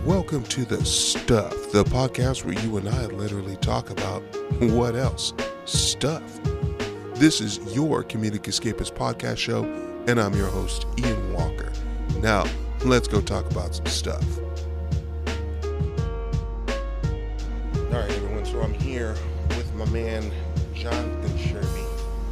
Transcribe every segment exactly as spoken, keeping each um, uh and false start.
Welcome to The Stuff, the podcast where you and I literally talk about what else? Stuff. This is your Comedic Escapist podcast show, and I'm your host, Ian Walker. Now, let's go talk about some stuff. All right, everyone, so I'm here with my man, Jonathan Sherby,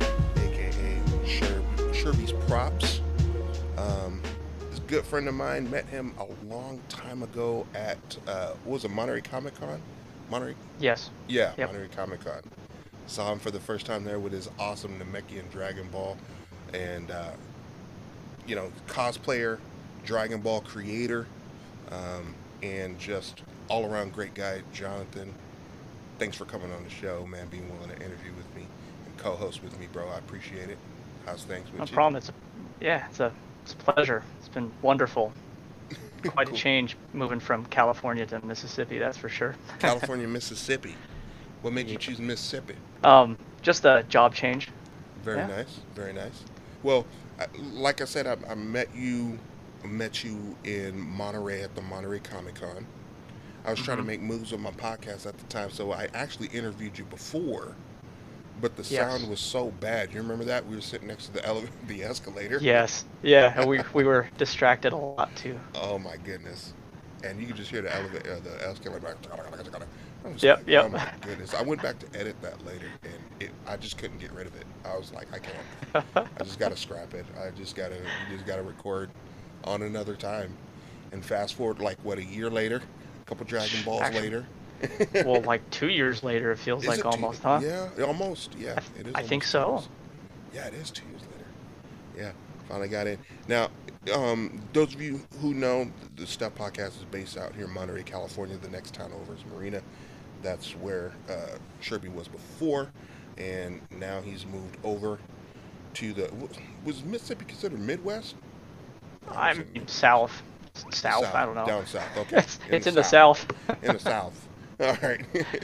aka Sherb, Sherby's Props. Um, this good friend of mine, met him a long time ago at, uh, what was it, Monterey Comic Con? Monterey? Yes. Yeah, Yep. Monterey Comic Con. Saw him for the first time there with his awesome Namekian Dragon Ball, and, uh, you know, cosplayer, Dragon Ball creator, um, and just all-around great guy, Jonathan. Thanks for coming on the show, man, being willing to interview with me and co-host with me, bro. I appreciate it. How's things with No you? problem. It's a, yeah, it's a, it's a pleasure. It's been wonderful. Quite Cool. a change moving from California to Mississippi, that's for sure. California, Mississippi. What made you choose Mississippi? Um, just a job change. Very Yeah. nice, very nice. Well, I, like I said, I, I met you, met you in Monterey at the Monterey Comic Con. I was trying to Mhm. make moves on my podcast at the time, so I actually interviewed you before, but the Yes. sound was so bad. You remember that? We were sitting next to the ele- the escalator. Yes. Yeah, and we we were distracted a lot too. Oh my goodness! And you could just hear the elevator, uh, the escalator. Like, I was Yep, like, yep. oh my goodness! I went back to edit that later, and it, I just couldn't get rid of it. I was like, I can't. I just gotta scrap it. I just gotta, you just gotta record on another time. And fast forward, like what, a year later, a couple Dragon Balls Actually, later. Well, like two years later, it feels Is like it two- almost, huh? Yeah, almost. Yeah, I, it is. I think almost two so. years. Yeah, it is two years later. Yeah, finally got in. Now, um, those of you who know, the Stuff Podcast is based out here in Monterey, California. The next town over is Marina. That's where uh, Sherby was before, and now he's moved over to the. Was Mississippi considered Midwest? Or was I'm it south. South, I don't know. Down south, okay. It's, it's in the south. In the south. All right.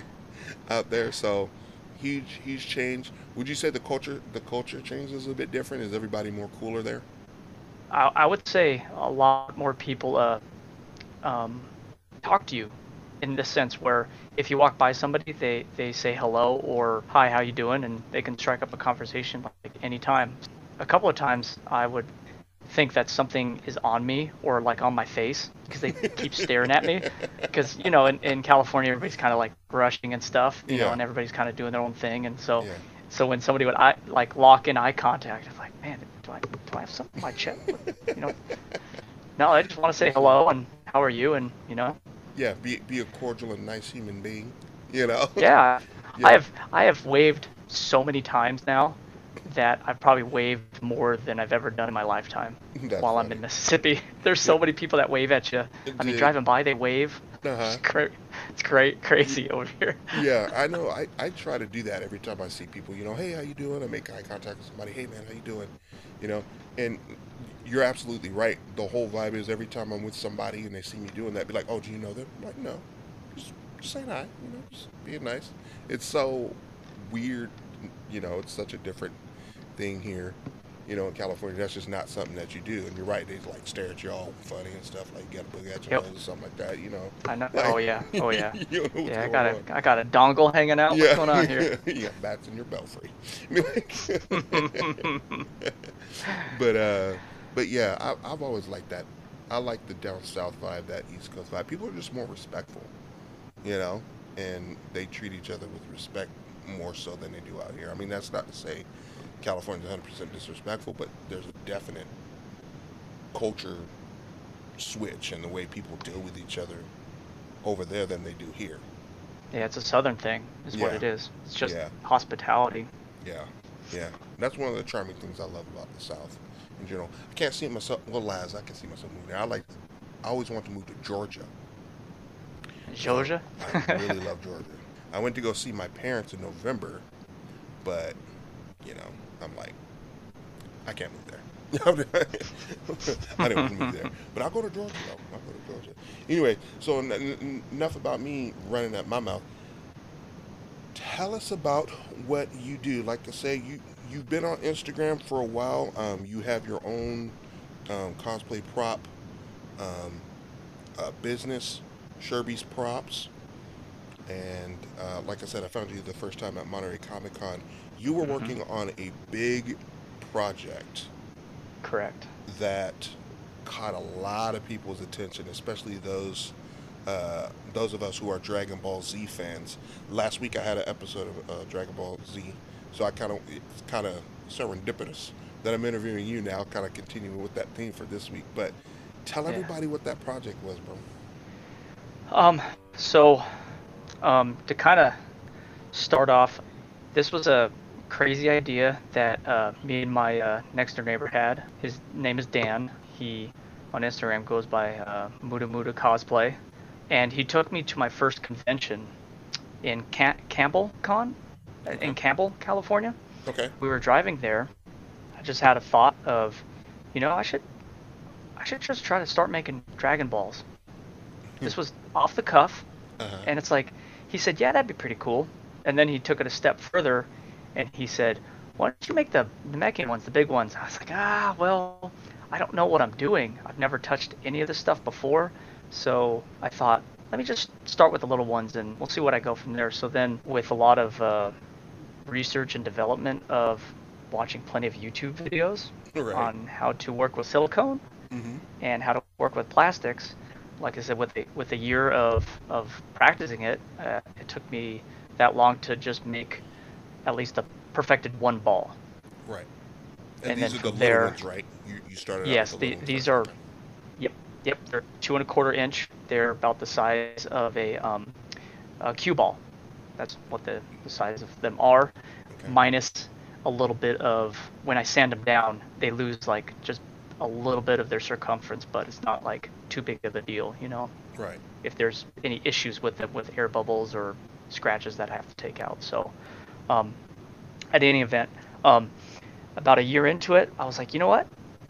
Out there, so huge, huge change. Would you say the culture, the culture change is a bit different? Is everybody more cooler there? I, I would say a lot more people uh, um, talk to you in the sense where if you walk by somebody, they, they say hello or hi, how you doing, and they can strike up a conversation like anytime. A couple of times I would think that something is on me or like on my face because they keep staring at me because, you know, in, in California, everybody's kind of like rushing and stuff, you know, Yeah. and everybody's kind of doing their own thing. And so, Yeah. so when somebody would I like lock in eye contact, I'm like, man, do I, do I have something on my chest? You know, no, I just want to say hello and how are you? And, you know, Yeah, be be a cordial and nice human being. You know. yeah, Yeah. I have, I have waved so many times now that I've probably waved more than I've ever done in my lifetime That's while I'm funny. in Mississippi. There's so many people that wave at you. I mean, Dude. driving by, they wave. Uh-huh. It's cra- it's cra- crazy over here. Yeah, I know. I, I try to do that every time I see people. You know, hey, how you doing? I make eye contact with somebody. Hey, man, how you doing? You know, and you're absolutely right. The whole vibe is every time I'm with somebody and they see me doing that, be like, oh, do you know them? I'm like, no, just, just saying hi. You know, just being nice. It's so weird. You know, it's such a different thing here. You know, in California, that's just not something that you do. And you're right, they like stare at you all funny and stuff, like you got a boogie at your Yep. nose or something like that. You know. I know. Like, Oh yeah. Oh yeah. you don't know what's Yeah, I going got on. a I got a dongle hanging out. What's going on here? You got bats in your belfry. but uh, but yeah, I, I've always liked that. I like the down south vibe, that East Coast vibe. People are just more respectful, you know, and they treat each other with respect more so than they do out here. I mean, that's not to say California's one hundred percent disrespectful, but there's a definite culture switch in the way people deal with each other over there than they do here. Yeah, it's a southern thing, is what Yeah. it is. It's just Yeah. hospitality. Yeah, yeah. That's one of the charming things I love about the South in general. I can't see myself, well, Laz, I can see myself moving there. I like, I always want to move to Georgia. Georgia? I really love Georgia. I went to go see my parents in November, but, you know, I'm like, I can't move there. I didn't want to move there. But I'll go to Georgia, though. I'll go to Georgia. Anyway, so n- n- enough about me running at my mouth. Tell us about what you do. Like I say, you, you've been on Instagram for a while. Um, you have your own um, cosplay prop um, uh, business. Sherby's Props, and uh, like I said, I found you the first time at Monterey Comic Con. You were Hmm. working on a big project Correct. that caught a lot of people's attention, especially those uh, those of us who are Dragon Ball Z fans. Last week I had an episode of uh, Dragon Ball Z, so I kind of it's kind of serendipitous that I'm interviewing you now, kind of continuing with that theme for this week. But tell Yeah. everybody what that project was, bro. Um. So, um, to kind of start off, this was a crazy idea that uh, me and my uh, next door neighbor had. His name is Dan. He on Instagram goes by uh, Muda Muda Cosplay, and he took me to my first convention in Cam- Campbell Con uh, Okay. in Campbell, California. Okay. We were driving there. I just had a thought of, you know, I should I should just try to start making Dragon Balls. This was off the cuff, Uh-huh. and it's like he said, "Yeah, that'd be pretty cool." And then he took it a step further, and he said, "Why don't you make the Namekian ones, the big ones?" I was like, "Ah, well, I don't know what I'm doing. I've never touched any of this stuff before." So I thought, let me just start with the little ones, and we'll see what I go from there. So then, with a lot of uh, research and development of watching plenty of YouTube videos Right. on how to work with silicone Mm-hmm. and how to work with plastics. Like I said, with a, with a year of, of practicing it, uh, it took me that long to just make at least a perfected one ball. Right. And And then these are the from little there, ones, right? You you started out with yes, the the, little ones, right? these are, Okay. yep, yep, they're two and a quarter inch. They're about the size of a, um, a cue ball. That's what the, the size of them are, Okay. minus a little bit of, when I sand them down, they lose like just a little bit of their circumference, but it's not like too big of a deal, you know? Right. If there's any issues with them with air bubbles or scratches that I have to take out. So, um, at any event, um, about a year into it, I was like, you know what?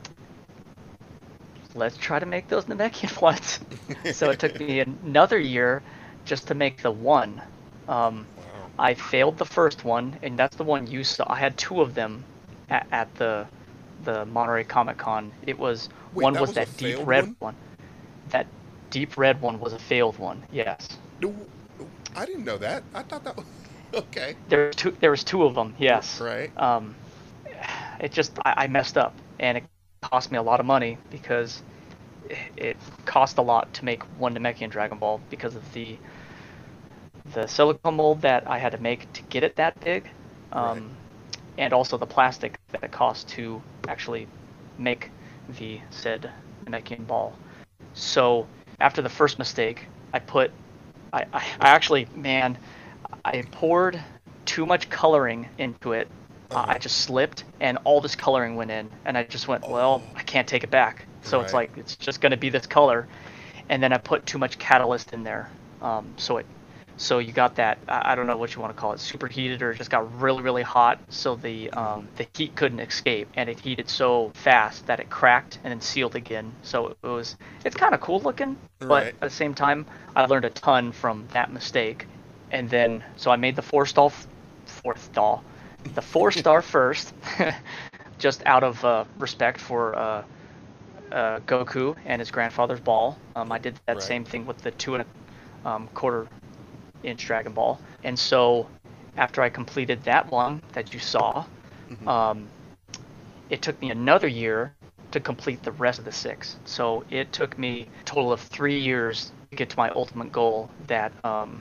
Let's try to make those Namekian ones. So it took me another year just to make the one. Um, Wow. I failed the first one, and that's the one you saw. I had two of them at, at the the Monterey Comic Con. It was Wait, one that was was a that deep failed red one? one. That deep red one was a failed one. Yes. No, I didn't know that. I thought that was okay. There was two. There was two of them. Yes. Right. Um, it just I, I messed up, and it cost me a lot of money because it, it cost a lot to make one Namekian Dragon Ball because of the the silicone mold that I had to make to get it that big, Right. um, and also the plastic that it cost to actually make the said Namekian ball. So after the first mistake, I put I, I, I actually, man, I poured too much coloring into it. Uh, Uh-huh. I just slipped, and all this coloring went in, and I just went, well, Oh, I can't take it back. So it's right. like it's just going to be this color, and then I put too much catalyst in there, um, so it, so you got that. I I don't know what you want to call it, superheated, or it just got really, really hot. So the Mm-hmm. um, the heat couldn't escape, and it heated so fast that it cracked and then sealed again. So it was, it's kind of cool looking, but Right. at the same time, I learned a ton from that mistake. And then, so I made the four star, fourth star, the four star first, just out of uh, respect for uh, uh, Goku and his grandfather's ball. Um, I did that Right. same thing with the two and a um, quarter inch Dragon Ball. And so, after I completed that one that you saw, Mm-hmm. um, it took me another year to complete the rest of the six. So it took me a total of three years to get to my ultimate goal that um,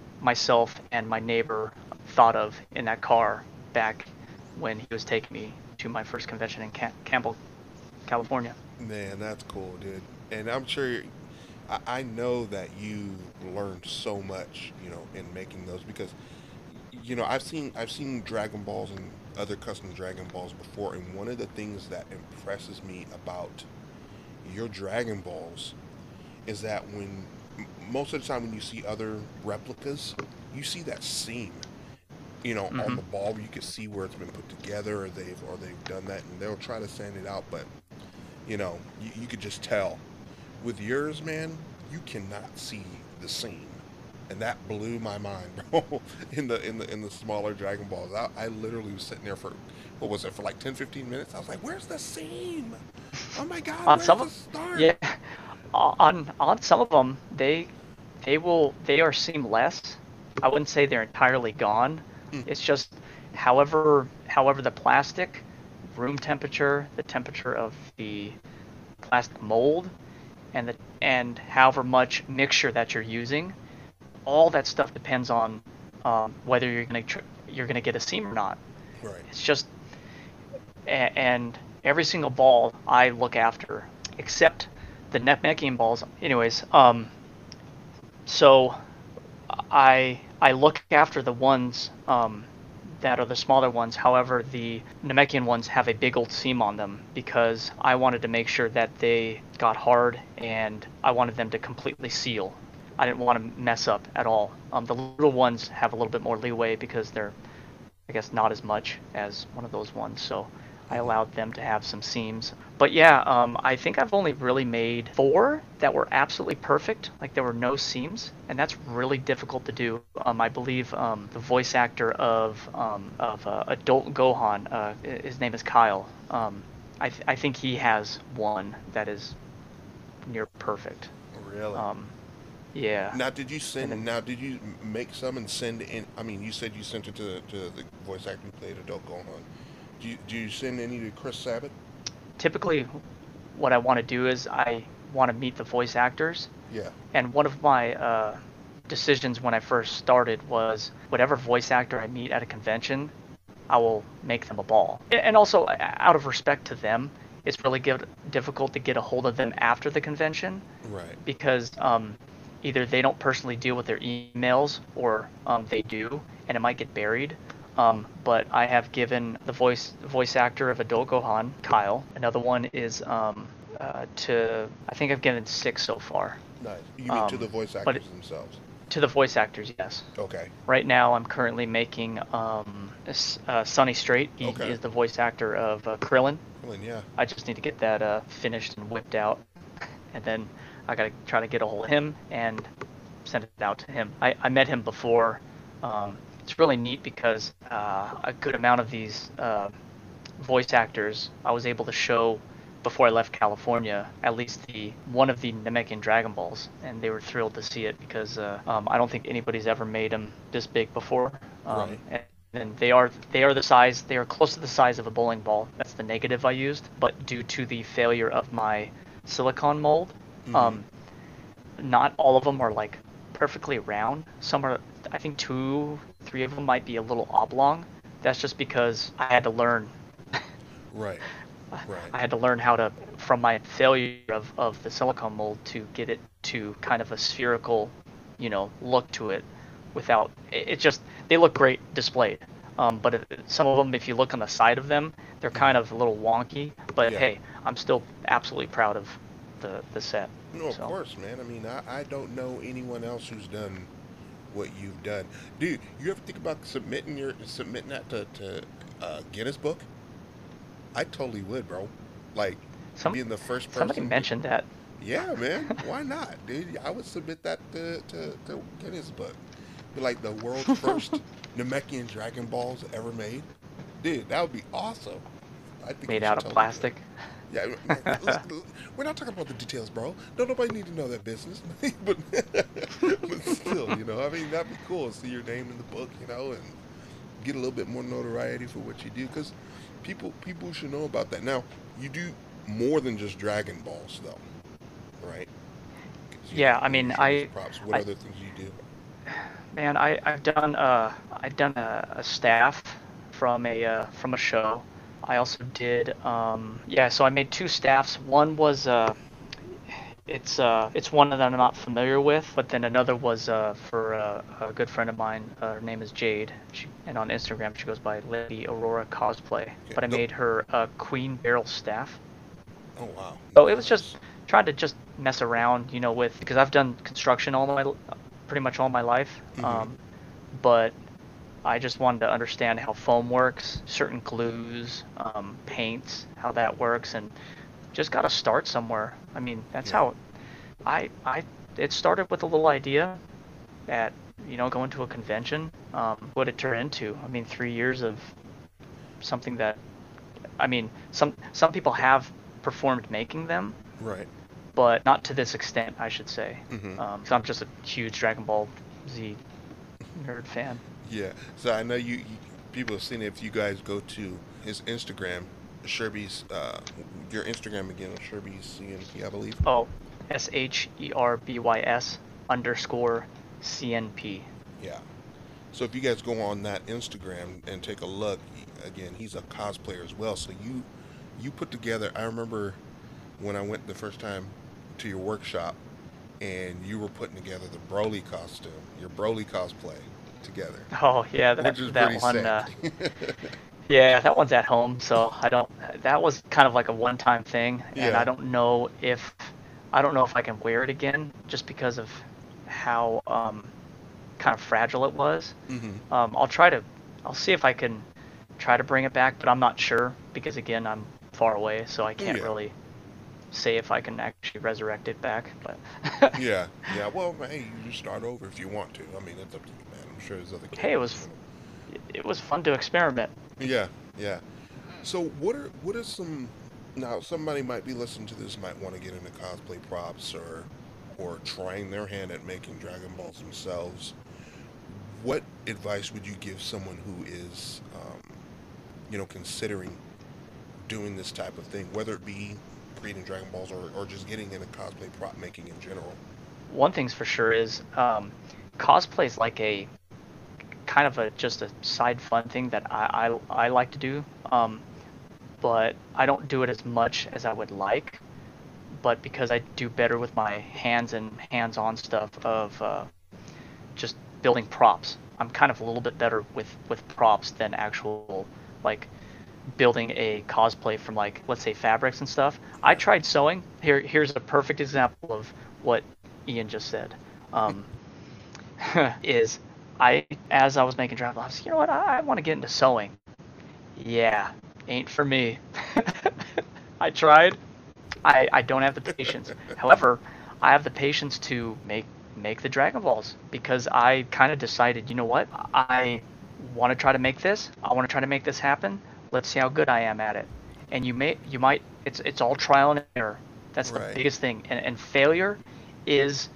myself and my neighbor thought of in that car back when he was taking me to my first convention in Cam- Campbell, California. Man, that's cool, dude. And I'm sure you're- I, I know that you learned so much, you know, in making those because you know, I've seen I've seen Dragon Balls and other custom Dragon Balls before, and one of the things that impresses me about your Dragon Balls is that when m- most of the time when you see other replicas, you see that seam, you know, on Hmm. the ball. You can see where it's been put together, or they've or they've done that, and they'll try to sand it out, but you know, you, you could just tell. With yours, man, you cannot see the seam, and that blew my mind, bro. In the in the in the smaller Dragon Balls, I, I literally was sitting there for what was it for like ten, fifteen minutes. I was like, "Where's the seam? Oh my God, On where's some the of, start?" yeah, on on some of them, they they will they are seamless. I wouldn't say they're entirely gone. Mm, It's just however however the plastic, room temperature, the temperature of the plastic mold, and the and however much mixture that you're using, all that stuff depends on um, whether you're gonna tr- you're gonna get a seam or not. right. It's just a- and every single ball I look after, except the Namekian balls. Anyways, um, so I I look after the ones um, that are the smaller ones. However, the Namekian ones have a big old seam on them because I wanted to make sure that they got hard and I wanted them to completely seal. I didn't want to mess up at all. Um, the little ones have a little bit more leeway because they're, I guess, not as much as one of those ones. So I Hmm. allowed them to have some seams. But yeah, um, I think I've only really made four that were absolutely perfect. Like there were no seams, and that's really difficult to do. Um, I believe um, the voice actor of um, of uh, Adult Gohan, uh, his name is Kyle. Um, I th- I think he has one that is near perfect. Really? Um, yeah, Now, did you and send? then Now, did you m- make some and send in? I mean, you said you sent it to to the voice actor who played Adult Gohan. Do you do you send any to Chris Sabat? typically what I want to do is I want to meet the voice actors. Yeah. And one of my uh, decisions when I first started was whatever voice actor I meet at a convention, I will make them a ball. And also, out of respect to them, it's really good, difficult to get a hold of them after the convention Right. because um, either they don't personally deal with their emails or um, they do, and it might get buried. Um, but I have given the voice voice actor of Adult Gohan, Kyle. Another one is um, uh, to I think I've given six so far. Nice. You mean to Um, the voice but actors themselves? to the voice actors, yes. Okay. Right now, I'm currently making um, uh, Sonny Strait. He Okay. is the voice actor of uh, Krillin. Well, yeah. I just need to get that uh, finished and whipped out, and then I gotta try to get a hold of him and send it out to him. I, I met him before. Um, it's really neat because uh, a good amount of these uh, voice actors I was able to show before I left California, at least the one of the Namekian Dragon Balls, and they were thrilled to see it because uh, um, I don't think anybody's ever made them this big before. Um, Right. and, and they are they are the size they are close to the size of a bowling ball. That's the negative I used, but due to the failure of my silicone mold, Mm-hmm. um, not all of them are like perfectly round. Some are, I think two, three of them might be a little oblong. That's just because I had to learn Right. Right. I had to learn how to, from my failure of, of the silicone mold, to get it to kind of a spherical, you know, look to it without, it, it just, they look great displayed. Um, but it, some of them, if you look on the side of them, they're kind Mm-hmm. of a little wonky. But Yeah. hey, I'm still absolutely proud of the, the set. No, of So, course, man. I mean, I, I don't know anyone else who's done what you've done. Dude, you ever think about submitting your submitting that to, to uh, Guinness Book? I totally would, bro. Like some being the first somebody person. To, mentioned that. yeah, man. Why not, dude? I would submit that to, to, to Guinness Book. Be like the world's first Namekian Dragon Balls ever made. Dude, that would be awesome. I think you Made should out of totally do it. plastic. Yeah, man, let's- we're not talking about the details, bro. Don't nobody need to know that business. but, but still, you know, I mean, that'd be cool. See your name in the book, you know, and get a little bit more notoriety for what you do, because people people should know about that. Now, you do more than just Dragon Balls, though, right? 'Cause you, Yeah, I you mean, usually do I, some props. What I, other things do you do? man, I, I've done, uh, I've done a, a staff from a, uh, from a show. I also did, um, yeah, so I made two staffs. One was, uh, it's, uh, it's one that I'm not familiar with, but then another was, uh, for uh, a good friend of mine. Uh, her name is Jade, she, and on Instagram she goes by Lady Aurora Cosplay. Okay. But I No. made her a Queen Barrel staff. Oh wow. So it was just Nice. trying to just mess around, you know, with, because I've done construction all my, pretty much all my life. Mm-hmm. Um, but I just wanted to understand how foam works, certain glues, um, paints, how that works, and just got to start somewhere. I mean, that's Yeah. how I I it started with a little idea at, you know, going to a convention. Um, what it turned into. I mean, three years of something that, I mean, some some people have performed making them, Right. but not to this extent, I should say. Mm-hmm. Um, 'cause I'm just a huge Dragon Ball Z nerd fan. Yeah. So I know you, you people have seen it. If you guys go to his Instagram, Sherby's uh, your Instagram again, Sherby's C N P, I believe. Oh, S H E R B Y S underscore C N P. Yeah. So if you guys go on that Instagram and take a look, he- again, he's a cosplayer as well. So you you put together. I remember when I went the first time to your workshop, and you were putting together the Broly costume, your Broly cosplay together, Oh yeah, that which is pretty that one. sick. Uh, yeah, that one's at home, so I don't. That was kind of like a one-time thing, and I Yeah. don't know if I don't know if I can wear it again, just because of how um, kind of fragile it was. Hmm. Um, I'll try to. I'll see if I can try to bring it back, but I'm not sure because again, I'm far away, so I can't Yeah. really say if I can actually resurrect it back. But Yeah. Yeah. Well, hey, you just start over if you want to. I mean, that's up to you, man. I'm sure there's other hey, it characters was doing it was fun to experiment. it. Yeah. Yeah. So what are what are some now somebody might be listening to this might want to get into cosplay props or or trying their hand at making Dragon Balls themselves. What advice would you give someone who is um, you know considering doing this type of thing, whether it be creating Dragon Balls or, or just getting into cosplay prop making in general? One thing's for sure is um, cosplay is like a kind of a just a side fun thing that I I, I like to do, um, but I don't do it as much as I would like. But because I do better with my hands and hands-on stuff of uh, just building props, I'm kind of a little bit better with with props than actual like building a cosplay from like let's say fabrics and stuff. I Yeah. tried sewing. Here here's a perfect example of what Ian just said. Um, is I as I was making Dragon Ball, I was you know what I, I want to get into sewing. Yeah, ain't for me. I tried. I I don't have the patience. However, I have the patience to make make the Dragon Balls because I kind of decided, you know what? I want to try to make this. I want to try to make this happen. Let's see how good I am at it. And you may you might it's it's all trial and error. That's the Right. biggest thing. And and failure is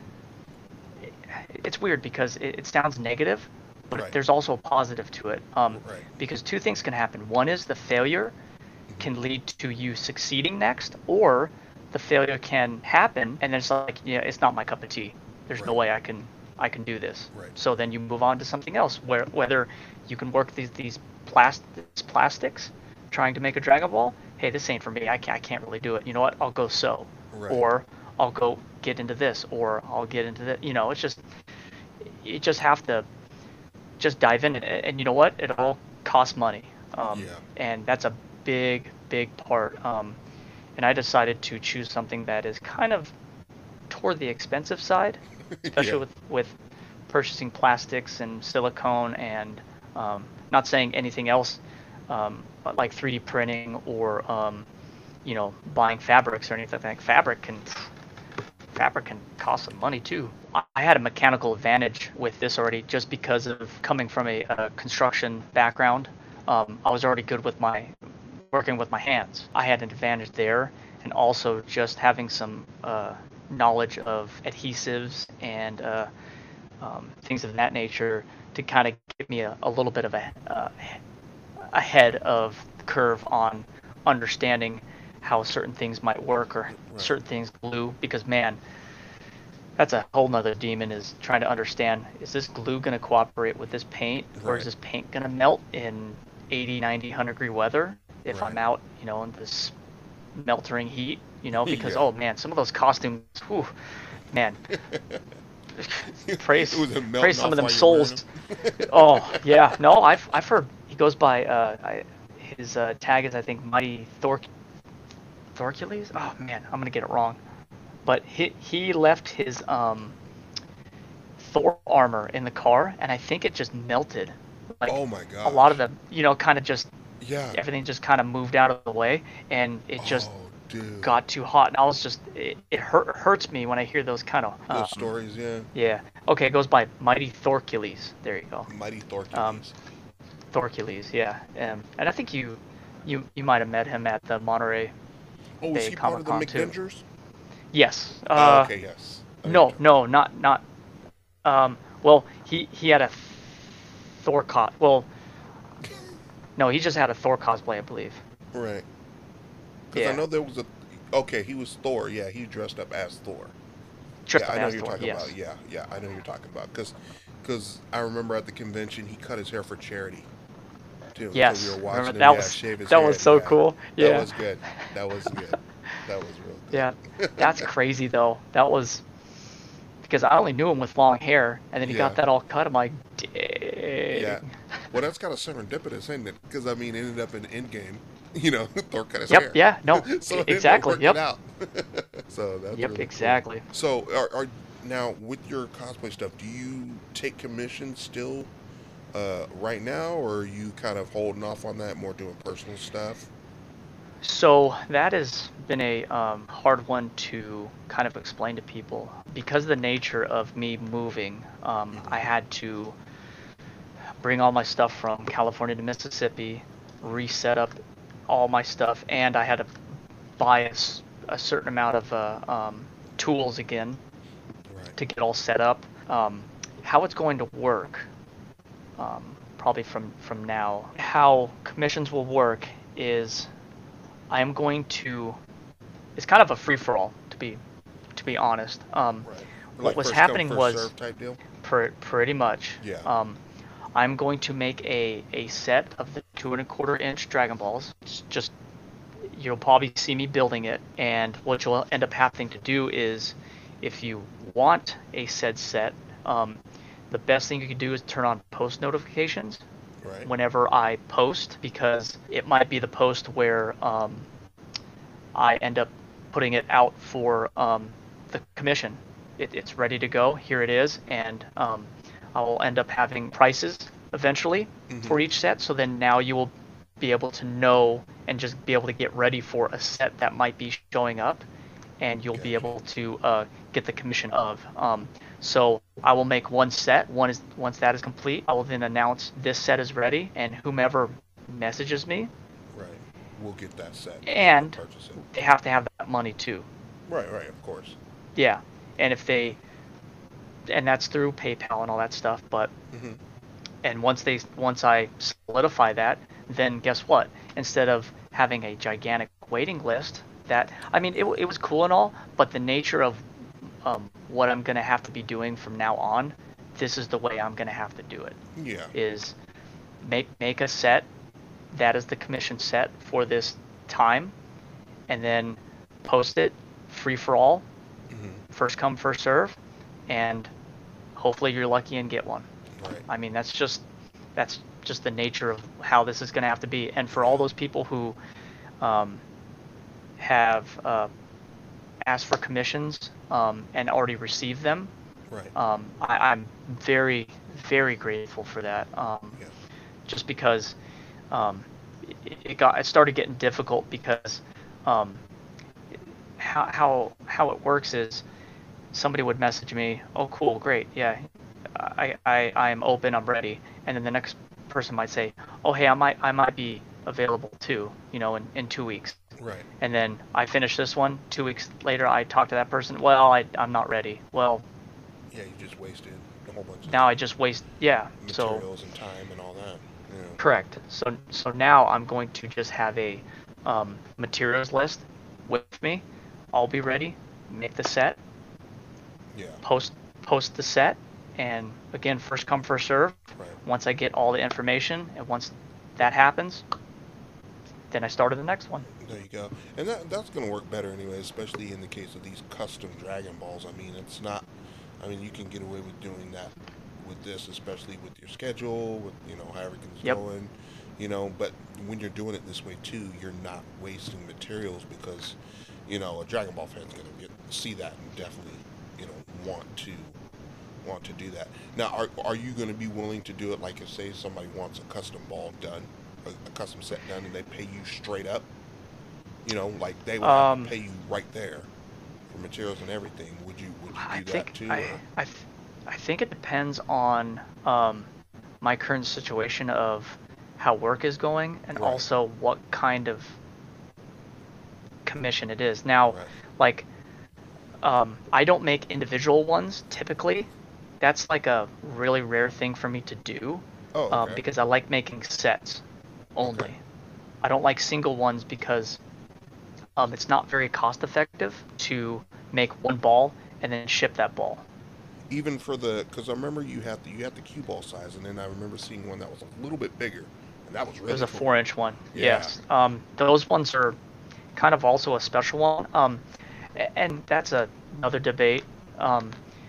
it's weird because it, it sounds negative, but Right. there's also a positive to it. Um, Right. because two things can happen. One is the failure Hmm. can lead to you succeeding next, or the failure can happen and then it's like, yeah, it's not my cup of tea. There's no Right. way I can I can do this. Right. So then you move on to something else, where whether you can work these these plast these plastics, trying to make a Dragon Ball. Hey, this ain't for me. I can't I can't really do it. You know what? I'll go sew, Right. or I'll go get into this, or I'll get into that. You know, it's just you just have to just dive in, and, and you know what? It all costs money, um, Yeah. and that's a big big part. Um, and I decided to choose something that is kind of toward the expensive side, especially Yeah. with with purchasing plastics and silicone and um, not saying anything else um, but like three D printing or um, you know buying fabrics or anything like that. Fabric can fabric can cost some money too. I I had a mechanical advantage with this already just because of coming from a, a construction background. Um, I was already good with my working with my hands. I had an advantage there, and also just having some uh, knowledge of adhesives and uh, um, things of that nature to kind of give me a, a little bit of a uh, ahead of the curve on understanding how certain things might work or Right. certain things glue. Because man, that's a whole nother demon is trying to understand, is this glue going to cooperate with this paint, or is Right. this paint going to melt in eighty, ninety, one hundred degree weather if Right. I'm out, you know, in this meltering heat, you know, because Yeah. oh man, some of those costumes, whew, man, praise It was a praise melting some off of them while you're wearing souls. them. Oh yeah, no, I've I've heard he goes by uh I, his uh, tag is I think Mighty Thor Thorcules. Oh man, I'm gonna get it wrong, but he he left his um Thor armor in the car, and I think it just melted. Like Oh my a lot of gosh. them, you know, kind of just Yeah. everything just kind of moved out of the way, and it just Oh, dude. got too hot. And I was just it, it hurt hurts me when I hear those kind of Those um, stories, yeah. yeah. Okay, it goes by Mighty Thorcules. There you go. Mighty Um, Thorcules. Thorcules, yeah. Um, and I think you you you might have met him at the Monterey Oh, was Bay he part of Comic the Con too. McVengers? Yes. Oh, Uh, okay, yes. I know you're no, talking no, not not. Um, well, he he had a Thor cos. Well, no, he just had a Thor cosplay, I believe. about. Right. Because I Yeah, know there was a. Okay, he was Thor. Yeah, he dressed up as Thor. dressed Yeah, up I know as you're Thor. talking about. Yes. Yeah, yeah, I know you're talking about. Because, because I remember at the convention he cut his hair for charity too. So we were Yes. Remember watching him. that Yeah, was shave his that was head. so Yeah, cool. that Yeah. was good. That was good. That was real Yeah. good. That's crazy though. That was because I only knew him with long hair, and then he got Yeah, that all cut. I'm like, yeah. dang. Well, that's kind of serendipitous, ain't it? Because I mean, it ended up in Endgame. You know, Thor cut his Yep. hair, Yeah. No. so e- it ended up Exactly. working Yep. out. So that's Yep. really cool. Exactly. So, are, are now with your cosplay stuff? Do you take commissions still uh, right now, or are you kind of holding off on that, more doing personal stuff? So that has been a um, hard one to kind of explain to people because of the nature of me moving. Um, I Hmm. had to bring all my stuff from California to Mississippi, reset up all my stuff, and I had to buy a, a certain amount of uh, um, tools again Right. to get all set up. Um, how it's going to work, um, probably from from now, how commissions will work is I am going to. It's kind of a free for all, to be to be honest. Um, Right. what Like was first come, happening first was serve type deal. pr- pretty much. Yeah. Um, I'm going to make a, a set of the two and a quarter inch Dragon Balls. It's just you'll probably see me building it, and what you'll end up having to do is, if you want a said set, um, the best thing you can do is turn on post notifications Right. whenever I post, because it might be the post where um, I end up putting it out for um, the commission. It, it's ready to go. Here it is, and um, I will end up having prices eventually Hmm. for each set. So then now you will be able to know and just be able to get ready for a set that might be showing up, and you'll be Gotcha. able to uh, get the commission of. Um, so I will make one set. One is once that is complete, I will then announce this set is ready, and whomever messages me, Right. We'll get that set. They'll, they'll and purchase it. they have to have that money too. Right. Right. Of course. Yeah, and if they and that's through PayPal and all that stuff. But Hmm. and once they once I solidify that, then guess what? Instead of having a gigantic waiting list, that I mean, it it was cool and all, but the nature of um, what I'm gonna have to be doing from now on, this is the way I'm gonna have to do it. Yeah. Is make make a set that is the commission set for this time, and then post it free for all, Hmm. first come first serve, and hopefully you're lucky and get one. Right. I mean, that's just that's just the nature of how this is going to have to be. And for all Yeah. those people who um, have uh, asked for commissions um, and already received them, Right. um, I, I'm very very grateful for that. Um, Yeah. just because um, it, it got it started getting difficult because um, how how how it works is somebody would message me, "Oh, cool, great, yeah, I I I am open, I'm ready," and then the next person might say, "Oh, hey, I might I might be available too, you know, in in two weeks," Right. and then I finish this one. Two weeks later, I talk to that person. Well, I I'm not ready. Well, Yeah. You just wasted a whole bunch of now I just waste. Yeah, so materials and time and all that. Yeah. correct. So so now I'm going to just have a um, materials list with me. I'll be ready. Make the set. Yeah. Post post the set, and again, first come first serve. Right. Once I get all the information, and once that happens, then I started the next one. There you go. And that that's gonna work better anyway, especially in the case of these custom Dragon Balls. I mean, it's not. I mean, you can get away with doing that with this, especially with your schedule, with you know how everything's Yep. going, you know. But when you're doing it this way too, you're not wasting materials because, you know, a Dragon Ball fan's gonna get see that and definitely, you know, want to want to do that. Now, are are you gonna be willing to do it like if say somebody wants a custom ball done, a, a custom set done, and they pay you straight up? You know, like they would have to Um, pay you right there for materials and everything. Would you would I you do that think too? I Or? I th- I think it depends on um, my current situation of how work is going, and Right, also what kind of commission it is. Now, right, like Um, I don't make individual ones typically. That's like a really rare thing for me to do, Oh, um, okay. because I like making sets Okay. only. I don't like single ones because um, it's not very cost effective to make one ball and then ship that ball. Even for the, because I remember you had the you had the cue ball size, and then I remember seeing one that was a little bit bigger, and that was It was really a cool. four inch one. Yeah. Yes. Um, those ones are kind of also a special one. Um, and that's a, another debate. Um,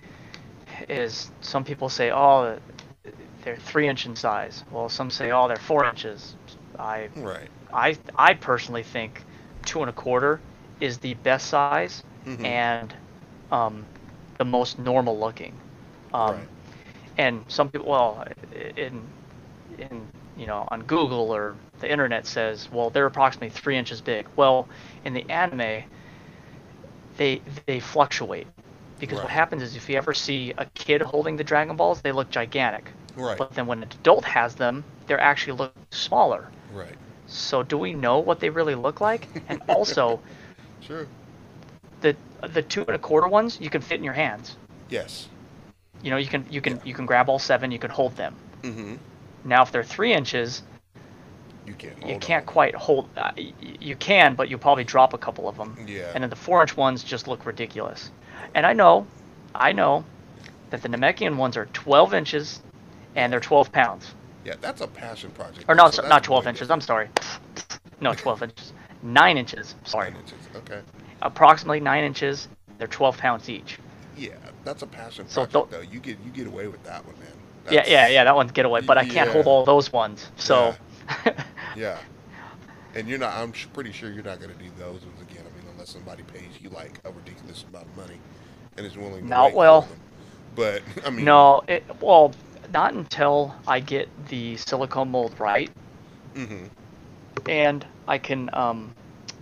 is some people say, oh, they're three inch in size. Well, some say, oh, they're four inches. I, Right. I, I personally think two and a quarter is the best size Mm-hmm. and um, the most normal looking. Um, Right. and some people, well, in, in, you know, on Google or the internet says, well, they're approximately three inches big. Well, in the anime, they they fluctuate because what Right. happens is if you ever see a kid holding the Dragon Balls, they look gigantic. Right. But then when an adult has them, they're actually look smaller. Right. So do we know what they really look like? And also, Sure. the the two and a quarter ones you can fit in your hands. Yes. You know, you can you Yeah. can you can grab all seven, you can hold them. Mm-hmm. Now, if they're three inches, You can't you hold all can't of them. quite hold. Uh, you can, but you'll probably drop a couple of them. Yeah. And then the four inch ones just look ridiculous. And I know, I know that the Namekian ones are twelve inches and Yeah. they're twelve pounds. Yeah. That's a passion project, Or though. no, So that's not way twelve inches. I'm different. sorry. No, twelve inches. Nine inches. Sorry. Nine inches. Okay. Approximately nine inches. They're twelve pounds each. Yeah. That's a passion So, project, th- though. You get you get away with that one, man. yeah, yeah, That's yeah. That one's getaway. But I can't hold yeah. all those ones. Yeah. So, Yeah. And you're not. I'm sh- pretty sure you're not going to do those ones again. I mean, unless somebody pays you like a ridiculous amount of money and is willing to not wait for well. them. But I mean, No, it, well, not until I get the silicone mold right, mm-hmm. and I can um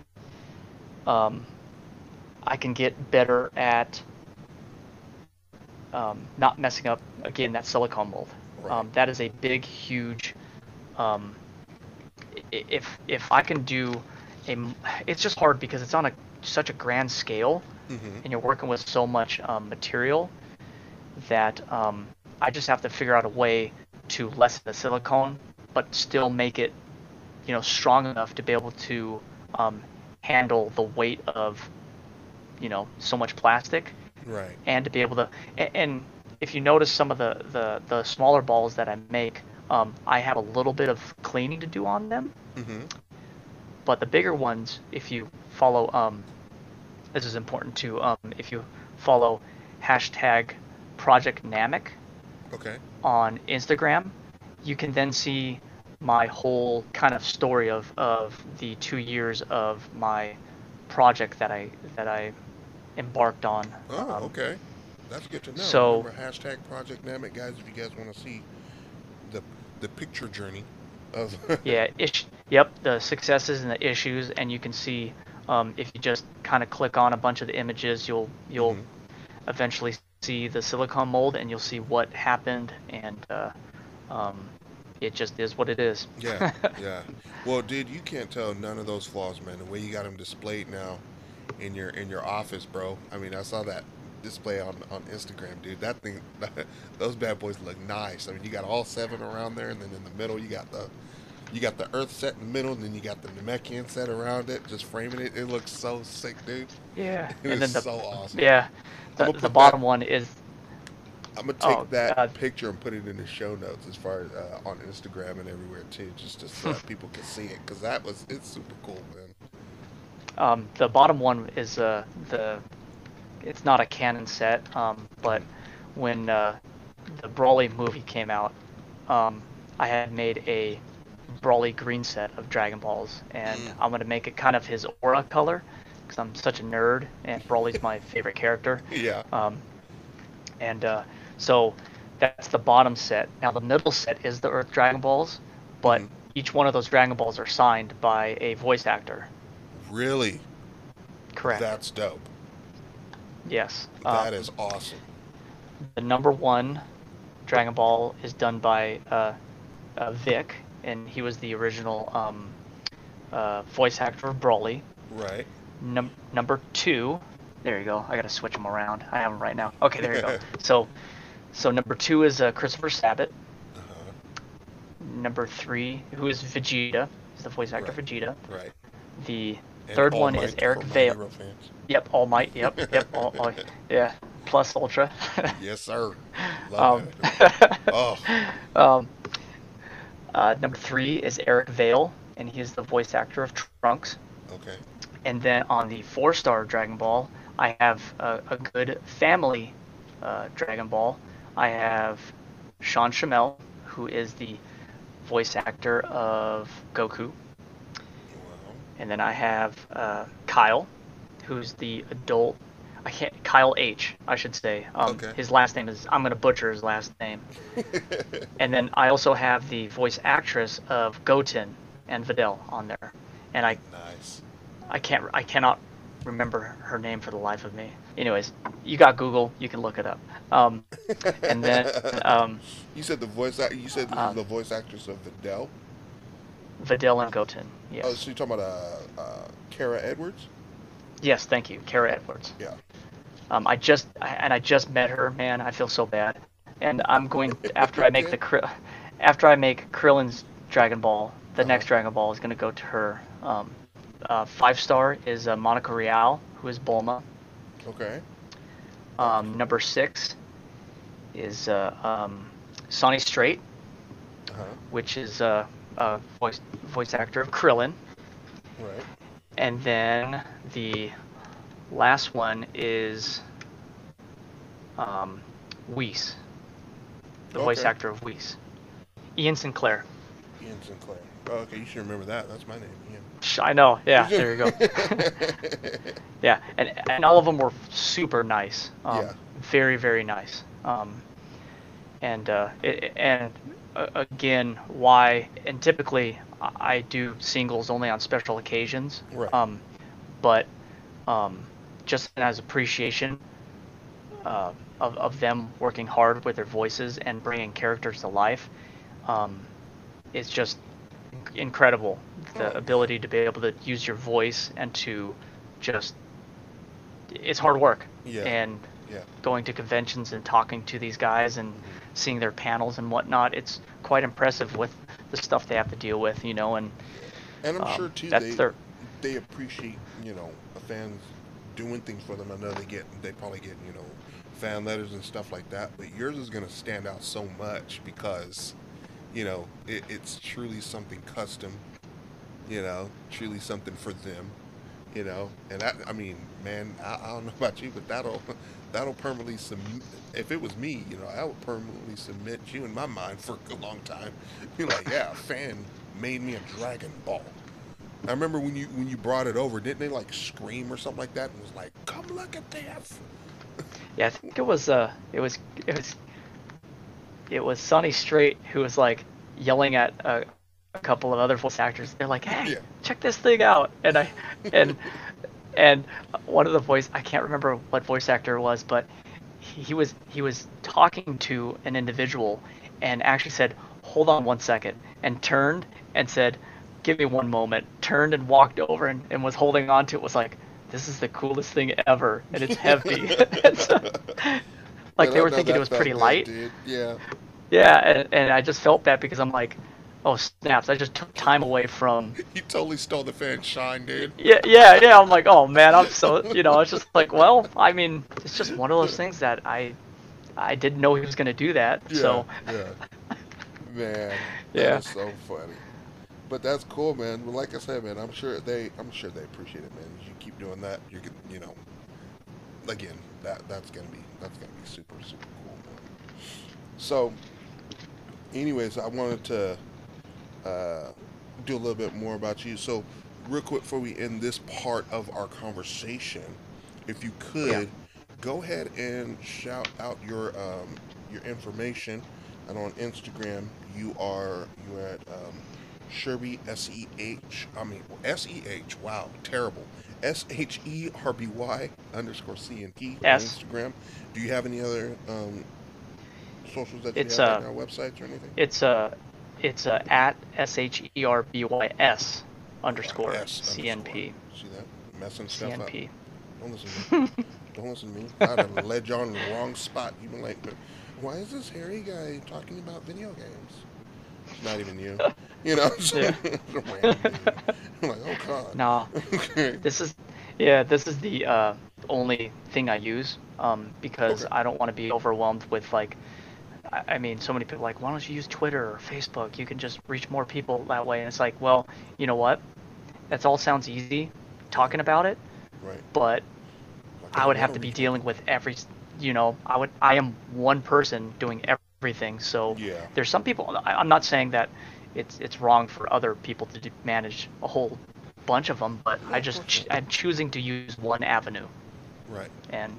um I can get better at um, not messing up again that silicone mold. Right. Um, that is a big, huge. Um, if if I can do a, it's just hard because it's on a such a grand scale, Mm-hmm. and you're working with so much um, material that um, I just have to figure out a way to lessen the silicone, but still make it, you know, strong enough to be able to um, handle the weight of, you know, so much plastic, Right. and to be able to. And if you notice some of the the, the smaller balls that I make, um, I have a little bit of cleaning to do on them. Mm-hmm. But the bigger ones, if you follow, um, this is important too. Um, if you follow hashtag Project Namek Okay. on Instagram, you can then see my whole kind of story of, of the two years of my project that I that I embarked on. Oh, Um, okay. That's good to know. so Remember hashtag Project Namek, guys. If you guys want to see the the picture journey of. yeah, ish, yep, the successes and the issues, and you can see um, if you just kind of click on a bunch of the images, you'll you'll Mm-hmm. eventually see the silicone mold, and you'll see what happened, and uh, um, it just is what it is. Yeah. Yeah. Well, dude, you can't tell none of those flaws, man. The way you got them displayed now in your in your office, bro. I mean, I saw that display on on Instagram, dude. That thing, those bad boys look nice. I mean, you got all seven around there, and then in the middle, you got the you got the Earth set in the middle, and then you got the Namekian set around it, just framing it. It looks so sick, dude. Yeah, It and is then the so awesome. yeah, I'm the gonna the put that. bottom one is I'm gonna oh take that god. picture and put it in the show notes as far as uh, on Instagram and everywhere too, just to so that people can see it, because that was it's super cool, man. Um, the bottom one is uh the it's not a canon set, um, but Hmm. when uh, the Broly movie came out, um, I had made a Broly green set of Dragon Balls, and Mm. I'm gonna make it kind of his aura color because I'm such a nerd, and Broly's my favorite character. Yeah. Um, and uh, so that's the bottom set. Now the middle set is the Earth Dragon Balls, but Hmm. each one of those Dragon Balls are signed by a voice actor. Really, Correct. that's dope. Yes. Um, That is awesome. the number one Dragon Ball is done by uh, uh, Vic, and he was the original um, uh, voice actor of Broly. Right. Num- number two There you go. I gotta switch them around. I have them right now. Okay, there you go. So, so number two is uh, Christopher Sabat. Uh-huh. Number three, who is Vegeta, is the voice actor Right. Vegeta. Right. The And third All one is Might Eric for my Vale. hero fans. Yep, All Might. Yep, yep. All, all, yeah, plus Ultra. Yes, sir. Love um, that. Oh. um, uh, number three is Eric Vale, and he is the voice actor of Trunks. Okay. And then on the four-star Dragon Ball, I have a, a good family uh, Dragon Ball. I have Sean Shamel, who is the voice actor of Goku. Wow. And then I have uh, Kyle, who's the adult. I can't. Kyle H. I should say. Um, Okay. His last name is. I'm gonna butcher his last name. And then I also have the voice actress of Goten and Videl on there. And I Nice. I can't. I cannot remember her name for the life of me. Anyways, you got Google. You can look it up. Um, and then um, You said the voice act. You said this Um, is the voice actress of Videl. Videl and Goten. Yes. Oh, so you're talking about uh, uh, Kara Edwards? Yes. Thank you, Kara Edwards. Yeah. Um, I just I, and I just met her. Man, I feel so bad. And I'm going after I make the Krill, after I make Krillin's Dragon Ball. The Uh-huh. next Dragon Ball is going to go to her. Um, uh, five star is uh, Monica Rial, who is Bulma. Okay. Um, number six is uh, um, Sonny Strait, Uh-huh. which is uh, a voice voice actor of Krillin. Right. And then the last one is um, Whis, the voice Okay. actor of Whis. Ian Sinclair. Ian Sinclair. Oh, okay, you should remember that. That's my name, Ian. Sh- I know. Yeah, there you go. Yeah, and and all of them were super nice. Um, Yeah. Very very nice. Um, and uh, it, and uh, again, why? And typically I I do singles only on special occasions. Right. Um, but um, just as appreciation uh, of of them working hard with their voices and bringing characters to life, um, it's just incredible. The Oh. ability to be able to use your voice and to just it's hard work. Yeah. And Yeah. going to conventions and talking to these guys and seeing their panels and whatnot, it's quite impressive with the stuff they have to deal with, you know, and And I'm um, sure too that's they their they appreciate, you know, fans doing things for them. I know they get they probably get, you know, fan letters and stuff like that, but yours is gonna stand out so much because, you know, it, it's truly something custom, you know, truly something for them, you know. And that, I mean, man, I, I don't know about you, but that'll that'll permanently submit. If it was me, you know, I would permanently submit you in my mind for a long time. Be like, yeah, a fan made me a Dragon Ball. I remember when you when you brought it over, didn't they like scream or something like that? And was like, "Come look at this." yeah, I think it was uh it was it was it was Sonny Strait who was like yelling at a, a couple of other voice actors. They're like, "Hey, Yeah. check this thing out!" And I and and one of the voice I can't remember what voice actor it was, but he, he was he was talking to an individual and actually said, "Hold on one second," and turned and said, "Give me one moment." Turned and walked over and, and was holding on to it. Was like, "This is the coolest thing ever," and it's heavy. And so, like Man, they I were know thinking that it was felt pretty good, light. dude. Yeah. Yeah, and, and I just felt that because I'm like, oh snaps! I just took time away from. You totally stole the fan shine, dude. Yeah, yeah, yeah. I'm like, oh man, I'm so you know. It's just like, well, I mean, it's just one of those things that I, I didn't know he was gonna do that. Yeah. So Yeah. Man, Yeah. that is so funny. But that's cool, man. Well, like I said, man, I'm sure they, I'm sure they appreciate it, man. You keep doing that, you can, you know, again, that that's gonna be, that's gonna be super, super cool, man. So, anyways, I wanted to uh, do a little bit more about you. So, real quick before we end this part of our conversation, if you could Yeah. go ahead and shout out your um, your information. And on Instagram, you are you're at um, Sherby S E H. I mean S E H. Wow, terrible. S H E R B Y underscore C N P on S. Instagram. Do you have any other um, socials that It's, you have uh, on our websites or anything? it's uh it's uh, at S H E R B Y S underscore S C N P. underscore. See that? Messing stuff C N P. up. Don't listen to me. Don't listen to me. I'd have led you on the wrong spot. You'd be like, why is this hairy guy talking about video games? It's not even you. You know, it's Yeah. a random dude. I'm like, oh god. No, Okay. this is yeah, this is the uh, only thing I use um, because Okay. I don't want to be overwhelmed with like I, I mean, so many people are like, why don't you use Twitter or Facebook? You can just reach more people that way. And it's like, well, you know what? That all sounds easy Right. talking about it, Right. but Like I I would don't want have to to be reach more dealing people. with every, you know, I would, I am one person doing everything. So Yeah. there's some people, I, I'm not saying that it's it's wrong for other people to do, manage a whole bunch of them, but No, I of just, course ch- not. I'm choosing to use one avenue. Right. And